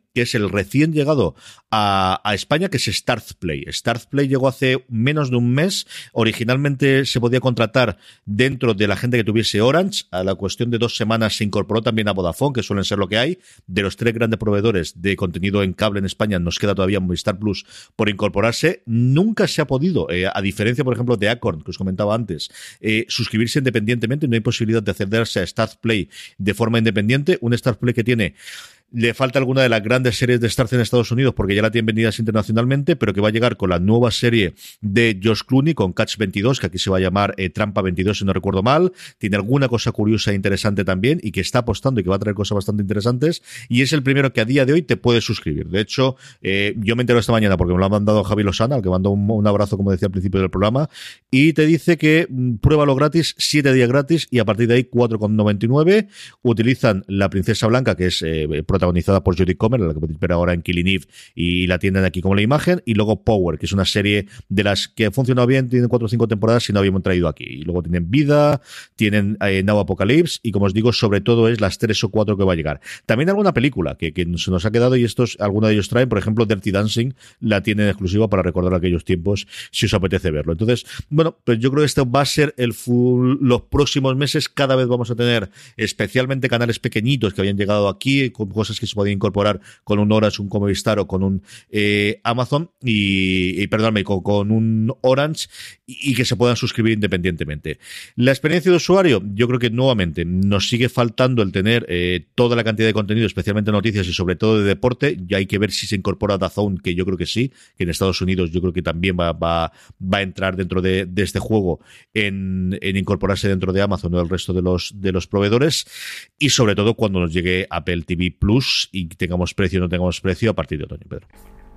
que es el recién llegado a, a España, que es Start Play. Start Play llegó hace menos de un mes. Originalmente se podía contratar dentro de la gente que tuviese Orange. A la cuestión de dos semanas se incorporó también a Vodafone, que suelen ser lo que hay. De los tres grandes proveedores de contenido en cable en España, nos queda todavía Movistar Plus por incorporarse. Nunca se ha podido, eh, a diferencia, por ejemplo, de Acorn, que os comentaba antes, eh, suscribirse independientemente. No hay posibilidad de accederse a Start Play de forma independiente. Un Start Play que tiene... Le falta alguna de las grandes series de Starz en Estados Unidos porque ya la tienen vendidas internacionalmente, pero que va a llegar con la nueva serie de George Clooney, con Catch veintidós, que aquí se va a llamar eh, Trampa veintidós, si no recuerdo mal. Tiene alguna cosa curiosa e interesante también, y que está apostando y que va a traer cosas bastante interesantes, y es el primero que a día de hoy te puedes suscribir. De hecho, eh, yo me entero esta mañana porque me lo ha mandado Javi Lozana, al que mando un, un abrazo, como decía al principio del programa, y te dice que mm, pruébalo gratis, siete días gratis, y a partir de ahí cuatro con noventa y nueve. Utilizan La Princesa Blanca, que es eh, protagonizada por Jodie Comer, la que podéis ver ahora en Killing Eve, y la tienen aquí como la imagen, y luego Power, que es una serie de las que ha funcionado bien, tienen cuatro o cinco temporadas y no habíamos traído aquí. Y luego tienen Vida, tienen eh, Now Apocalypse, y como os digo, sobre todo es las tres o cuatro que va a llegar. También alguna película que, que se nos ha quedado, y estos, algunos de ellos traen, por ejemplo, Dirty Dancing, la tienen exclusiva para recordar aquellos tiempos, si os apetece verlo. Entonces, bueno, pues yo creo que esto va a ser el full, los próximos meses cada vez vamos a tener, especialmente canales pequeñitos que habían llegado aquí, con cosas que se podían incorporar con un Orange, un Movistar o con un eh, Amazon y, y perdóname, con, con un Orange, y, y que se puedan suscribir independientemente. La experiencia de usuario, yo creo que nuevamente nos sigue faltando el tener eh, toda la cantidad de contenido, especialmente noticias y sobre todo de deporte. Ya hay que ver si se incorpora DAZN, que yo creo que sí, que en Estados Unidos yo creo que también va, va, va a entrar dentro de, de este juego en, en incorporarse dentro de Amazon o el resto de los, de los proveedores, y sobre todo cuando nos llegue Apple T V Plus y tengamos precio o no tengamos precio a partir de otoño, Pedro.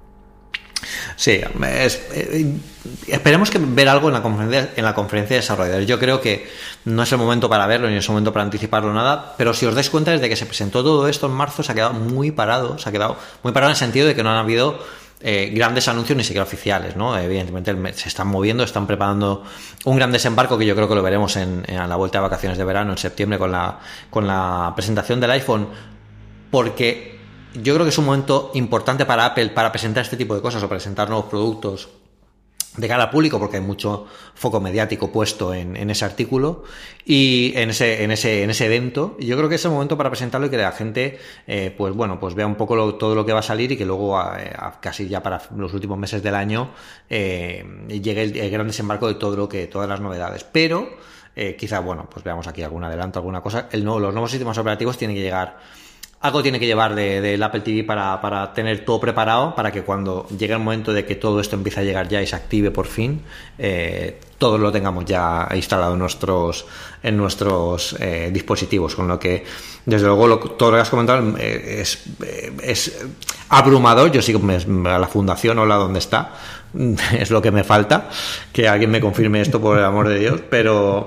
Sí, es, eh, esperemos que ver algo en la conferencia en la conferencia de desarrolladores. Yo creo que no es el momento para verlo ni es el momento para anticiparlo nada, pero si os dais cuenta, desde que se presentó todo esto en marzo se ha quedado muy parado, se ha quedado muy parado en el sentido de que no han habido eh, grandes anuncios ni siquiera oficiales, ¿no? Evidentemente se están moviendo, están preparando un gran desembarco que yo creo que lo veremos en, en la vuelta de vacaciones de verano en septiembre con la con la presentación del iPhone, porque yo creo que es un momento importante para Apple para presentar este tipo de cosas o presentar nuevos productos de cara al público, porque hay mucho foco mediático puesto en, en ese artículo y en ese en ese en ese evento. Y yo creo que es el momento para presentarlo y que la gente eh, pues bueno pues vea un poco lo, todo lo que va a salir, y que luego a, a casi ya para los últimos meses del año eh, llegue el, el gran desembarco de todo lo que todas las novedades. Pero eh, quizá bueno pues veamos aquí algún adelanto, alguna cosa. El nuevo, los nuevos sistemas operativos tienen que llegar. Algo tiene que llevar del de, Apple T V para, para tener todo preparado, para que cuando llegue el momento de que todo esto empiece a llegar ya y se active por fin, eh, todos lo tengamos ya instalado en nuestros en nuestros eh, dispositivos. Con lo que, desde luego, lo, todo lo que has comentado eh, es, eh, es abrumador. Yo sigo a la fundación, hola, ¿dónde está? Es lo que me falta, que alguien me confirme esto, por el amor de Dios, pero...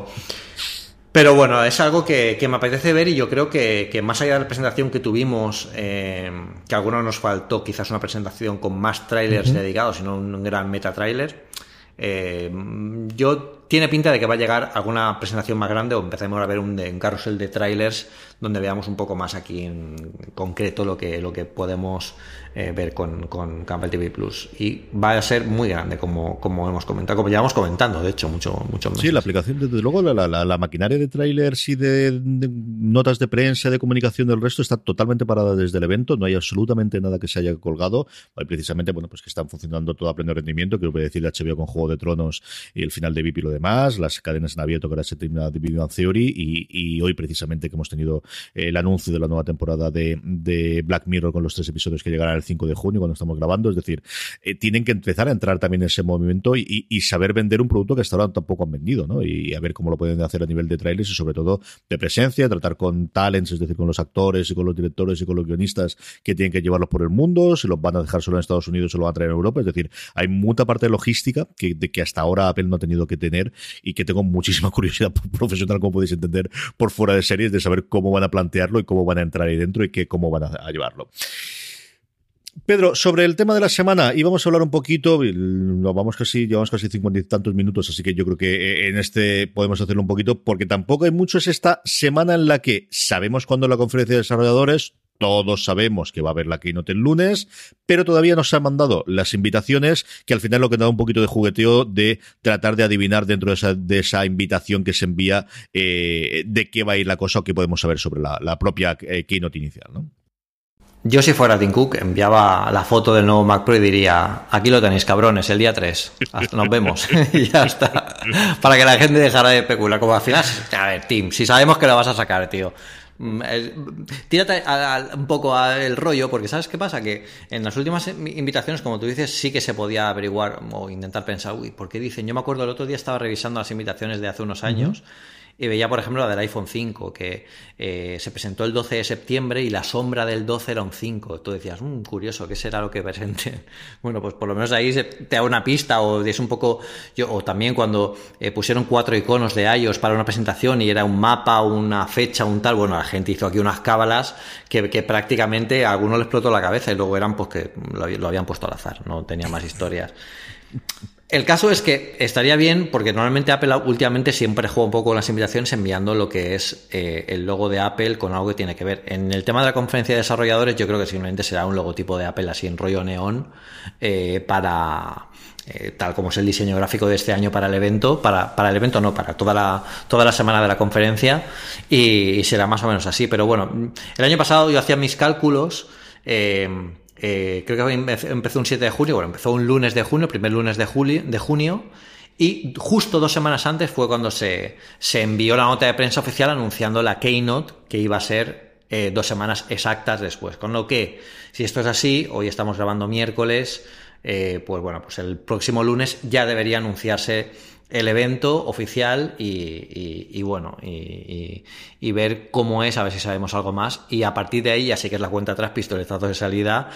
Pero bueno, es algo que, que me apetece ver, y yo creo que, que más allá de la presentación que tuvimos, eh, que a algunos nos faltó quizás una presentación con más trailers uh-huh. dedicados, sino un gran meta trailer, eh, yo tiene pinta de que va a llegar alguna presentación más grande, o empecemos a ver un, un carrusel de trailers donde veamos un poco más aquí en concreto lo que, lo que podemos eh, ver con, con Apple T V Plus, y va a ser muy grande, como, como hemos comentado, como llevamos comentando, de hecho, mucho, mucho meses. Sí, la aplicación, desde luego, la, la, la maquinaria de trailers y de, de notas de prensa, de comunicación del resto está totalmente parada desde el evento, no hay absolutamente nada que se haya colgado. Hay precisamente, bueno, pues que están funcionando todo a pleno rendimiento, que os voy a decir de H B O con Juego de Tronos y el final de V I P y lo demás, las cadenas en abierto que ahora se termina de Big Bang Theory, y, y hoy precisamente que hemos tenido el anuncio de la nueva temporada de, de Black Mirror con los tres episodios que llegarán el cinco de junio cuando estamos grabando. Es decir, eh, tienen que empezar a entrar también en ese movimiento y, y, y saber vender un producto que hasta ahora tampoco han vendido, ¿no? Y a ver cómo lo pueden hacer a nivel de trailers y sobre todo de presencia, tratar con talents, es decir, con los actores y con los directores y con los guionistas que tienen que llevarlos por el mundo, si los van a dejar solo en Estados Unidos o lo van a traer en Europa. Es decir, hay mucha parte de logística que, de que hasta ahora Apple no ha tenido que tener, y que tengo muchísima curiosidad profesional, como podéis entender, por fuera de series, de saber cómo van a plantearlo y cómo van a entrar ahí dentro y que, cómo van a, a llevarlo. Pedro, sobre el tema de la semana, íbamos a hablar un poquito, nos vamos casi, llevamos casi cincuenta y tantos minutos, así que yo creo que en este podemos hacerlo un poquito, porque tampoco hay mucho. Es esta semana en la que sabemos cuándo es la conferencia de desarrolladores, Todos sabemos que va a haber la keynote el lunes, pero todavía no se han mandado las invitaciones, que al final lo que da un poquito de jugueteo de tratar de adivinar dentro de esa, de esa invitación que se envía eh, de qué va a ir la cosa o qué podemos saber sobre la, la propia eh, keynote inicial, ¿no? Yo, si fuera Tim Cook, enviaba la foto del nuevo Mac Pro y diría: aquí lo tenéis, cabrones, el día tres. Hasta nos vemos. Y ya está. Para que la gente dejara de especular. Como al final, a ver, Tim, si sabemos que lo vas a sacar, tío. Tírate a, a, un poco al rollo, porque ¿sabes qué pasa? Que en las últimas invitaciones, como tú dices, sí que se podía averiguar o intentar pensar, uy, ¿por qué dicen? Yo me acuerdo el otro día estaba revisando las invitaciones de hace unos años. Uh-huh. Y veía, por ejemplo, la del iPhone cinco, que eh, se presentó el doce de septiembre y la sombra del doce era un cinco. Tú decías, mmm, curioso, ¿qué será lo que presenten? Bueno, pues por lo menos ahí se, te da una pista, o es un poco... Yo, o también cuando eh, pusieron cuatro iconos de iOS para una presentación y era un mapa, una fecha, un tal... Bueno, la gente hizo aquí unas cábalas que, que prácticamente a algunos les explotó la cabeza y luego eran pues que lo, lo habían puesto al azar, no tenía más historias. El caso es que estaría bien, porque normalmente Apple últimamente siempre juega un poco con las invitaciones enviando lo que es eh, el logo de Apple con algo que tiene que ver. En el tema de la conferencia de desarrolladores, yo creo que simplemente será un logotipo de Apple así en rollo neón eh, para... Eh, tal como es el diseño gráfico de este año para el evento, para, para el evento no, para toda la, toda la semana de la conferencia, y, y será más o menos así. Pero bueno, el año pasado yo hacía mis cálculos... Eh, Eh, creo que empezó un siete de junio, bueno, empezó un lunes de junio, primer lunes de, julio, de junio, y justo dos semanas antes fue cuando se, se envió la nota de prensa oficial anunciando la keynote, que iba a ser eh, dos semanas exactas después. Con lo que, si esto es así, hoy estamos grabando miércoles, eh, pues bueno, pues el próximo lunes ya debería anunciarse el evento oficial y, y, y bueno, y, y, y ver cómo es, a ver si sabemos algo más, y a partir de ahí ya sí que es la cuenta atrás, pistoletazo de salida,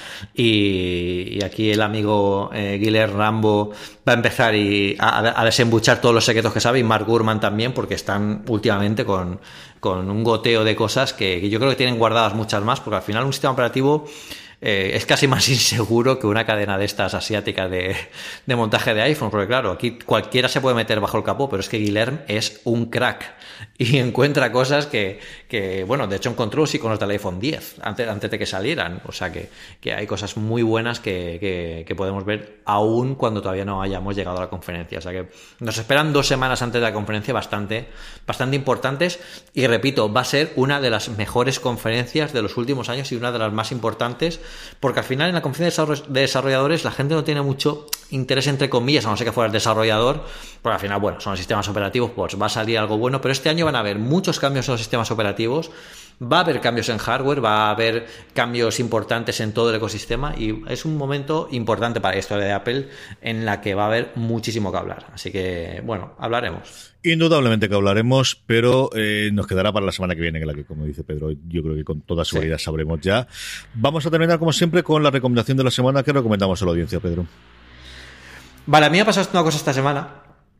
y, y aquí el amigo eh, Guilherme Rambo va a empezar y a, a desembuchar todos los secretos que sabe, y Mark Gurman también, porque están últimamente con, con un goteo de cosas que, que yo creo que tienen guardadas muchas más, porque al final un sistema operativo Eh, es casi más inseguro que una cadena de estas asiáticas de, de montaje de iPhone, porque claro, aquí cualquiera se puede meter bajo el capó, pero es que Guilherme es un crack y encuentra cosas que, que bueno, de hecho encontró los iconos del iPhone diez antes, antes de que salieran, o sea que, que hay cosas muy buenas que, que, que podemos ver aún cuando todavía no hayamos llegado a la conferencia, o sea que nos esperan dos semanas antes de la conferencia bastante, bastante importantes, y repito, va a ser una de las mejores conferencias de los últimos años y una de las más importantes, porque al final en la conferencia de desarrolladores la gente no tiene mucho interés, entre comillas, a no ser que fuera el desarrollador, porque al final, bueno, son los sistemas operativos, pues va a salir algo bueno, pero este año van a haber muchos cambios en los sistemas operativos, va a haber cambios en hardware, va a haber cambios importantes en todo el ecosistema, y es un momento importante para la historia de Apple en la que va a haber muchísimo que hablar, así que, bueno, hablaremos. Indudablemente que hablaremos, pero eh, nos quedará para la semana que viene, en la que, como dice Pedro, yo creo que con toda seguridad sí sabremos ya. Vamos a terminar, como siempre, con la recomendación de la semana. ¿Qué recomendamos a la audiencia, Pedro? Vale, a mí me ha pasado una cosa esta semana,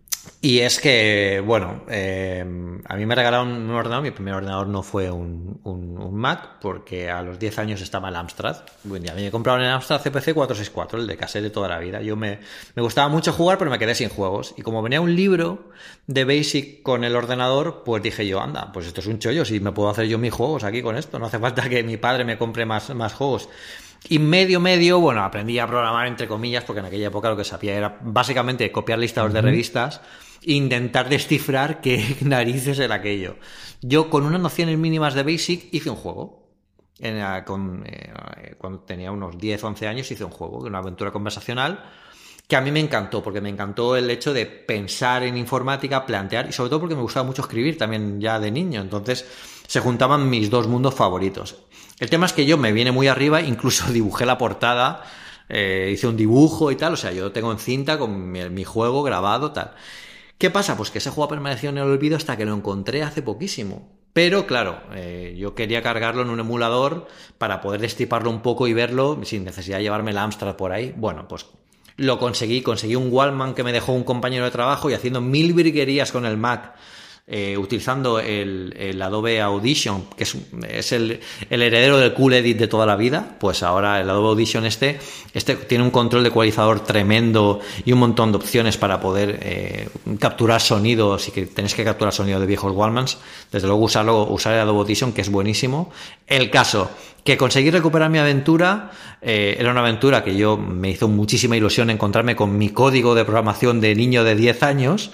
y es que, bueno, eh, a mí me regalaron un ordenador. Mi primer ordenador no fue un, un, un Mac, porque a los diez años estaba el Amstrad. Bueno, a mí me compraron el Amstrad C P C cuatrocientos sesenta y cuatro, el de cassette de toda la vida. Yo me, me gustaba mucho jugar, pero me quedé sin juegos. Y como venía un libro de Basic con el ordenador, pues dije yo, anda, pues esto es un chollo, si me puedo hacer yo mis juegos aquí con esto. No hace falta que mi padre me compre más, más juegos. Y medio, medio, bueno, aprendí a programar entre comillas, porque en aquella época lo que sabía era básicamente copiar listados de revistas e intentar descifrar qué narices era aquello. Yo, con unas nociones mínimas de Basic, hice un juego. En, con, eh, cuando tenía unos diez, once años hice un juego, una aventura conversacional, que a mí me encantó, porque me encantó el hecho de pensar en informática, plantear, y sobre todo porque me gustaba mucho escribir también ya de niño, entonces se juntaban mis dos mundos favoritos. El tema es que yo me viene muy arriba, incluso dibujé la portada, eh, hice un dibujo y tal, o sea, yo tengo en cinta con mi, mi juego grabado, tal. ¿Qué pasa? Pues que ese juego permaneció en el olvido hasta que lo encontré hace poquísimo. Pero claro, eh, yo quería cargarlo en un emulador para poder destriparlo un poco y verlo sin necesidad de llevarme el Amstrad por ahí. Bueno, pues lo conseguí, conseguí un Wallman que me dejó un compañero de trabajo, y haciendo mil virguerías con el Mac, eh, utilizando el, el Adobe Audition, que es, es el, el heredero del Cool Edit de toda la vida, pues ahora el Adobe Audition este, este tiene un control de ecualizador tremendo y un montón de opciones para poder eh, capturar sonido, si que tenéis que capturar sonido de viejos Wallmans, desde luego usarlo, usar el Adobe Audition, que es buenísimo. El caso, que conseguí recuperar mi aventura, eh, era una aventura que yo me hizo muchísima ilusión encontrarme con mi código de programación de niño de diez años,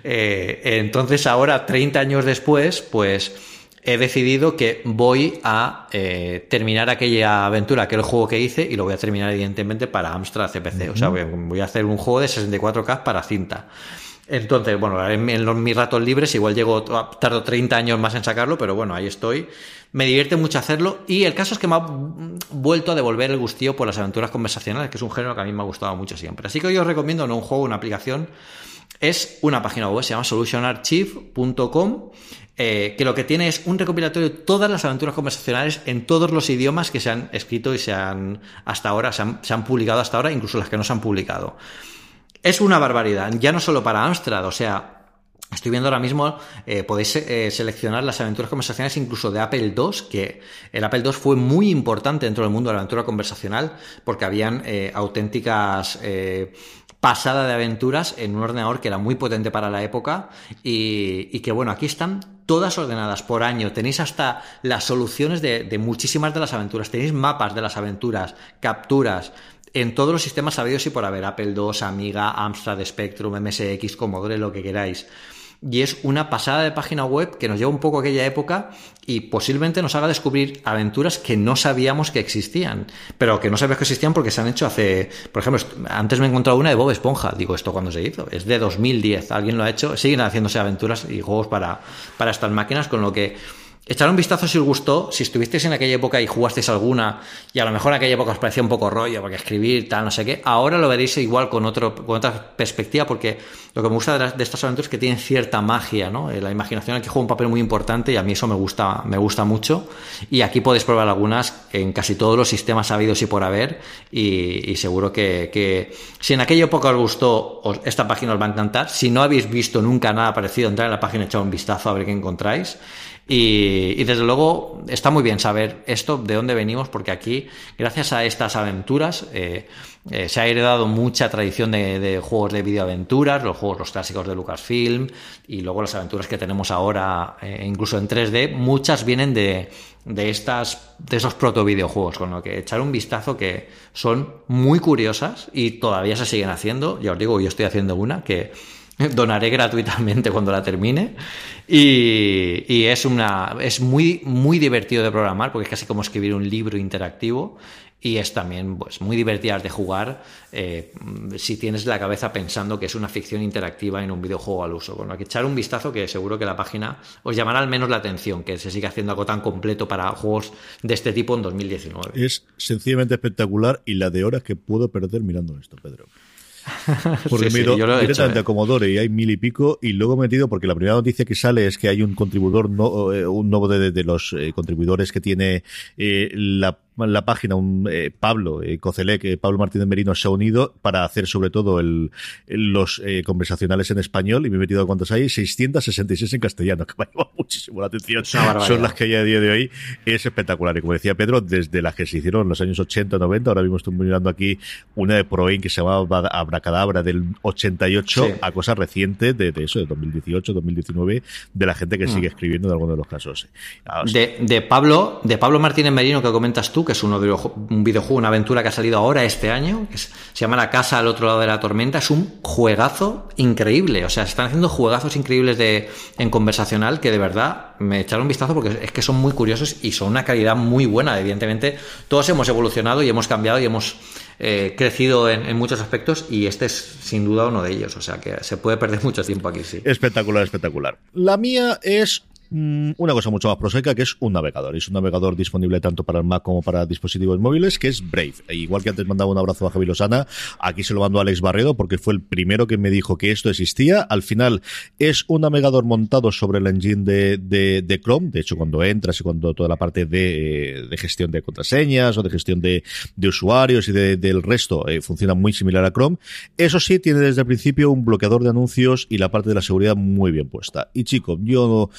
eh, entonces ahora, treinta años después, pues he decidido que voy a eh, terminar aquella aventura, aquel juego que hice, y lo voy a terminar evidentemente para Amstrad C P C, uh-huh. O sea, voy a, voy a hacer un juego de sesenta y cuatro K para cinta. Entonces, bueno, en, en los, mis ratos libres igual llego, tardo treinta años más en sacarlo, pero bueno, ahí estoy. Me divierte mucho hacerlo y el caso es que me ha vuelto a devolver el gustillo por las aventuras conversacionales, que es un género que a mí me ha gustado mucho siempre. Así que hoy os recomiendo, no un juego, una aplicación, es una página web, se llama solution archive punto com, eh, que lo que tiene es un recopilatorio de todas las aventuras conversacionales en todos los idiomas que se han escrito y se han, hasta ahora, se han, se han publicado hasta ahora, incluso las que no se han publicado. Es una barbaridad, ya no solo para Amstrad, o sea, estoy viendo ahora mismo, eh, podéis eh, seleccionar las aventuras conversacionales incluso de Apple dos, que el Apple dos fue muy importante dentro del mundo de la aventura conversacional, porque habían eh, auténticas eh, pasadas de aventuras en un ordenador que era muy potente para la época y, y que bueno, aquí están todas ordenadas por año, tenéis hasta las soluciones de, de muchísimas de las aventuras, tenéis mapas de las aventuras, capturas, en todos los sistemas sabidos y por haber, Apple dos, Amiga, Amstrad, Spectrum, M S X, Commodore, lo que queráis. Y es una pasada de página web que nos lleva un poco a aquella época y posiblemente nos haga descubrir aventuras que no sabíamos que existían, pero que no sabíamos que existían porque se han hecho hace, por ejemplo, antes me he encontrado una de Bob Esponja, digo, ¿esto cuándo se hizo? Es de dos mil diez, alguien lo ha hecho, siguen haciéndose aventuras y juegos para, para estas máquinas, con lo que echar un vistazo si os gustó, si estuvisteis en aquella época y jugasteis alguna y a lo mejor en aquella época os parecía un poco rollo porque escribir tal, no sé qué, ahora lo veréis igual con, otro, con otra perspectiva, porque lo que me gusta de, las, de estas aventuras es que tienen cierta magia, ¿no? La imaginación aquí juega un papel muy importante y a mí eso me gusta, me gusta mucho, y aquí podéis probar algunas en casi todos los sistemas habidos y por haber, y, y seguro que, que si en aquella época os gustó, os, esta página os va a encantar. Si no habéis visto nunca nada parecido, entrar en la página, echad un vistazo a ver qué encontráis. Y, y desde luego está muy bien saber esto, de dónde venimos, porque aquí, gracias a estas aventuras, eh, eh, se ha heredado mucha tradición de, de juegos de videoaventuras, los juegos, los clásicos de Lucasfilm, y luego las aventuras que tenemos ahora, eh, incluso en tres D, muchas vienen de, de estas, de esos proto videojuegos, con lo que echar un vistazo, que son muy curiosas y todavía se siguen haciendo. Ya os digo, yo estoy haciendo una que donaré gratuitamente cuando la termine, y, y es una es muy muy divertido de programar porque es casi como escribir un libro interactivo, y es también pues muy divertida de jugar eh, si tienes la cabeza pensando que es una ficción interactiva en un videojuego al uso, con lo que echar un vistazo, que seguro que la página os llamará al menos la atención, que se sigue haciendo algo tan completo para juegos de este tipo en dos mil diecinueve. Es sencillamente espectacular, y la de horas que puedo perder mirando esto, Pedro. Porque sí, me he ido sí, directamente hecho, ¿eh? a Commodore y hay mil y pico, y luego me he metido porque la primera noticia que sale es que hay un contribuidor, no, eh, un nuevo de, de los eh, contribuidores que tiene eh, la la página, un eh, Pablo eh, Cocelec, eh, Pablo Martínez Merino, se ha unido para hacer sobre todo el, el los eh, conversacionales en español, y me he metido a cuántos hay, seiscientos sesenta y seis en castellano, que me ha llamado muchísimo la atención. Son las que hay a día de hoy. Es espectacular, y como decía Pedro, desde las que se hicieron en los años ochenta, noventa, ahora mismo estoy mirando aquí una de Proin que se llamaba Abracadabra del ochenta y ocho, sí, a cosas recientes de, de eso, de dos mil dieciocho, dos mil diecinueve, de la gente que sigue mm. escribiendo en algunos de los casos. Ah, o sea, de, de Pablo, de Pablo Martínez Merino, que comentas tú, que es uno de los, un videojuego, una aventura que ha salido ahora este año, que es, se llama La Casa al Otro Lado de la Tormenta. Es un juegazo increíble, o sea, se están haciendo juegazos increíbles de, en conversacional, que de verdad me echaron un vistazo porque es que son muy curiosos y son una calidad muy buena. Evidentemente todos hemos evolucionado y hemos cambiado y hemos eh, crecido en, en muchos aspectos, y este es sin duda uno de ellos, o sea que se puede perder mucho tiempo aquí, sí. Espectacular, espectacular. La mía es una cosa mucho más prosaica, que es un navegador. Es un navegador disponible tanto para el Mac como para dispositivos móviles, que es Brave. E igual que antes mandaba un abrazo a Javi Lozana, aquí se lo mando a Alex Barredo, porque fue el primero que me dijo que esto existía. Al final es un navegador montado sobre el engine de, de, de Chrome. De hecho, cuando entras y cuando toda la parte de, de gestión de contraseñas o de gestión de, de usuarios y de, del resto eh, funciona muy similar a Chrome. Eso sí, tiene desde el principio un bloqueador de anuncios y la parte de la seguridad muy bien puesta. Y chico, yo eh,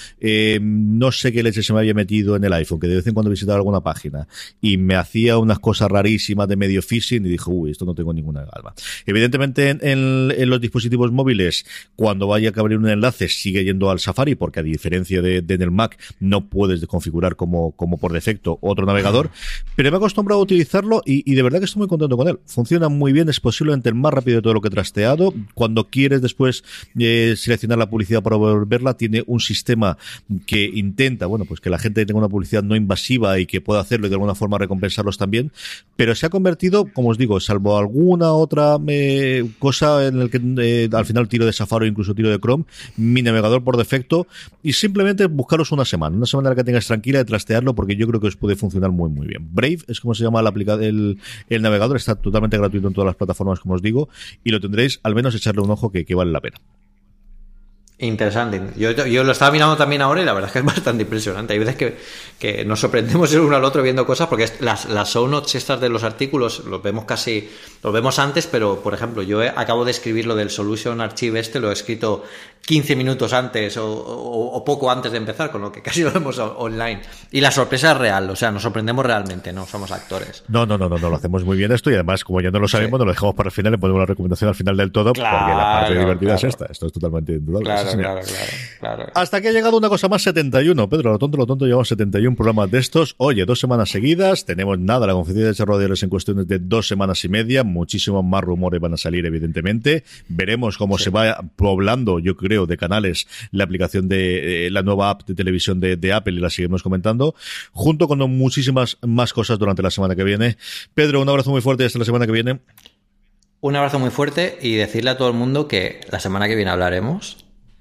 eh, no sé qué leche se me había metido en el iPhone, que de vez en cuando visitaba alguna página y me hacía unas cosas rarísimas de medio phishing y dije, uy, esto no tengo ninguna calma. Evidentemente en, en, en los dispositivos móviles, cuando vaya a abrir un enlace, sigue yendo al Safari, porque a diferencia de, de en el Mac, no puedes configurar como, como por defecto otro navegador, pero me he acostumbrado a utilizarlo y, y de verdad que estoy muy contento con él. Funciona muy bien, es posiblemente el más rápido de todo lo que he trasteado. Cuando quieres después eh, seleccionar la publicidad para verla, tiene un sistema que intenta, bueno, pues que la gente tenga una publicidad no invasiva y que pueda hacerlo y de alguna forma recompensarlos también, pero se ha convertido, como os digo, salvo alguna otra eh, cosa en el que eh, al final tiro de Safari o incluso tiro de Chrome, mi navegador por defecto, y simplemente buscaros una semana, una semana en la que tengáis tranquila de trastearlo, porque yo creo que os puede funcionar muy muy bien. Brave es como se llama el, aplica- el, el navegador, está totalmente gratuito en todas las plataformas, como os digo, y lo tendréis, al menos echarle un ojo que, que vale la pena. Interesante. Yo, yo lo estaba mirando también ahora y la verdad es que es bastante impresionante. Hay veces que, que nos sorprendemos el uno al otro viendo cosas, porque las, las show notes estas de los artículos los vemos casi, los vemos antes, pero por ejemplo, yo he, acabo de escribir lo del Solution Archive este, lo he escrito quince minutos antes o, o, o poco antes de empezar, con lo que casi lo vemos online. Y la sorpresa es real, o sea, nos sorprendemos realmente, no somos actores. No, no, no, no, no lo hacemos muy bien esto, y además, como ya no lo sabemos, sí, nos lo dejamos para el final, le ponemos la recomendación al final del todo, claro, porque la parte divertida claro. es esta. Esto es totalmente indudable. Claro, sí, claro, claro, claro. Hasta que ha llegado una cosa más, setenta y uno. Pedro, lo tonto, lo tonto, llevamos setenta y uno programas de estos. Oye, dos semanas seguidas, tenemos nada, la conferencia de desarrolladores en cuestiones de dos semanas y media, muchísimos más rumores van a salir, evidentemente. Veremos cómo sí. se va poblando, yo creo, de canales la aplicación de eh, la nueva app de televisión de, de Apple, y la seguimos comentando, junto con muchísimas más cosas durante la semana que viene. Pedro, un abrazo muy fuerte hasta la semana que viene. Un abrazo muy fuerte y decirle a todo el mundo que la semana que viene hablaremos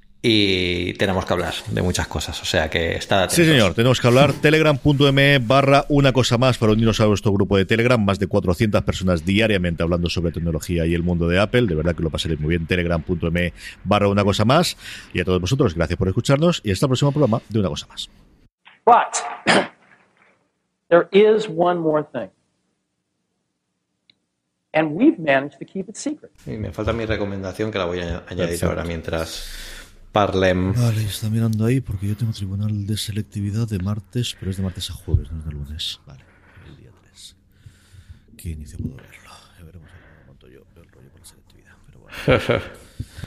y tenemos que hablar de muchas cosas, o sea que está atentos. Sí, señor, tenemos que hablar. Telegram.me barra una cosa más para uniros a nuestro grupo de Telegram, más de cuatrocientas personas diariamente hablando sobre tecnología y el mundo de Apple, de verdad que lo pasaréis muy bien. Telegram.me barra una cosa más, y a todos vosotros, gracias por escucharnos y hasta el próximo programa de Una Cosa Más. But there is one more thing. And we've managed to keep it secret. Y me falta mi recomendación, que la voy a añadir Perfecto. ahora mientras parlem. Vale, está mirando ahí porque yo tengo tribunal de selectividad de martes, pero es de martes a jueves, no es de lunes. Vale, el día tres. ¿Qué inicio puedo verlo? Ya veremos cómo monto yo el rollo por la selectividad. Pero bueno.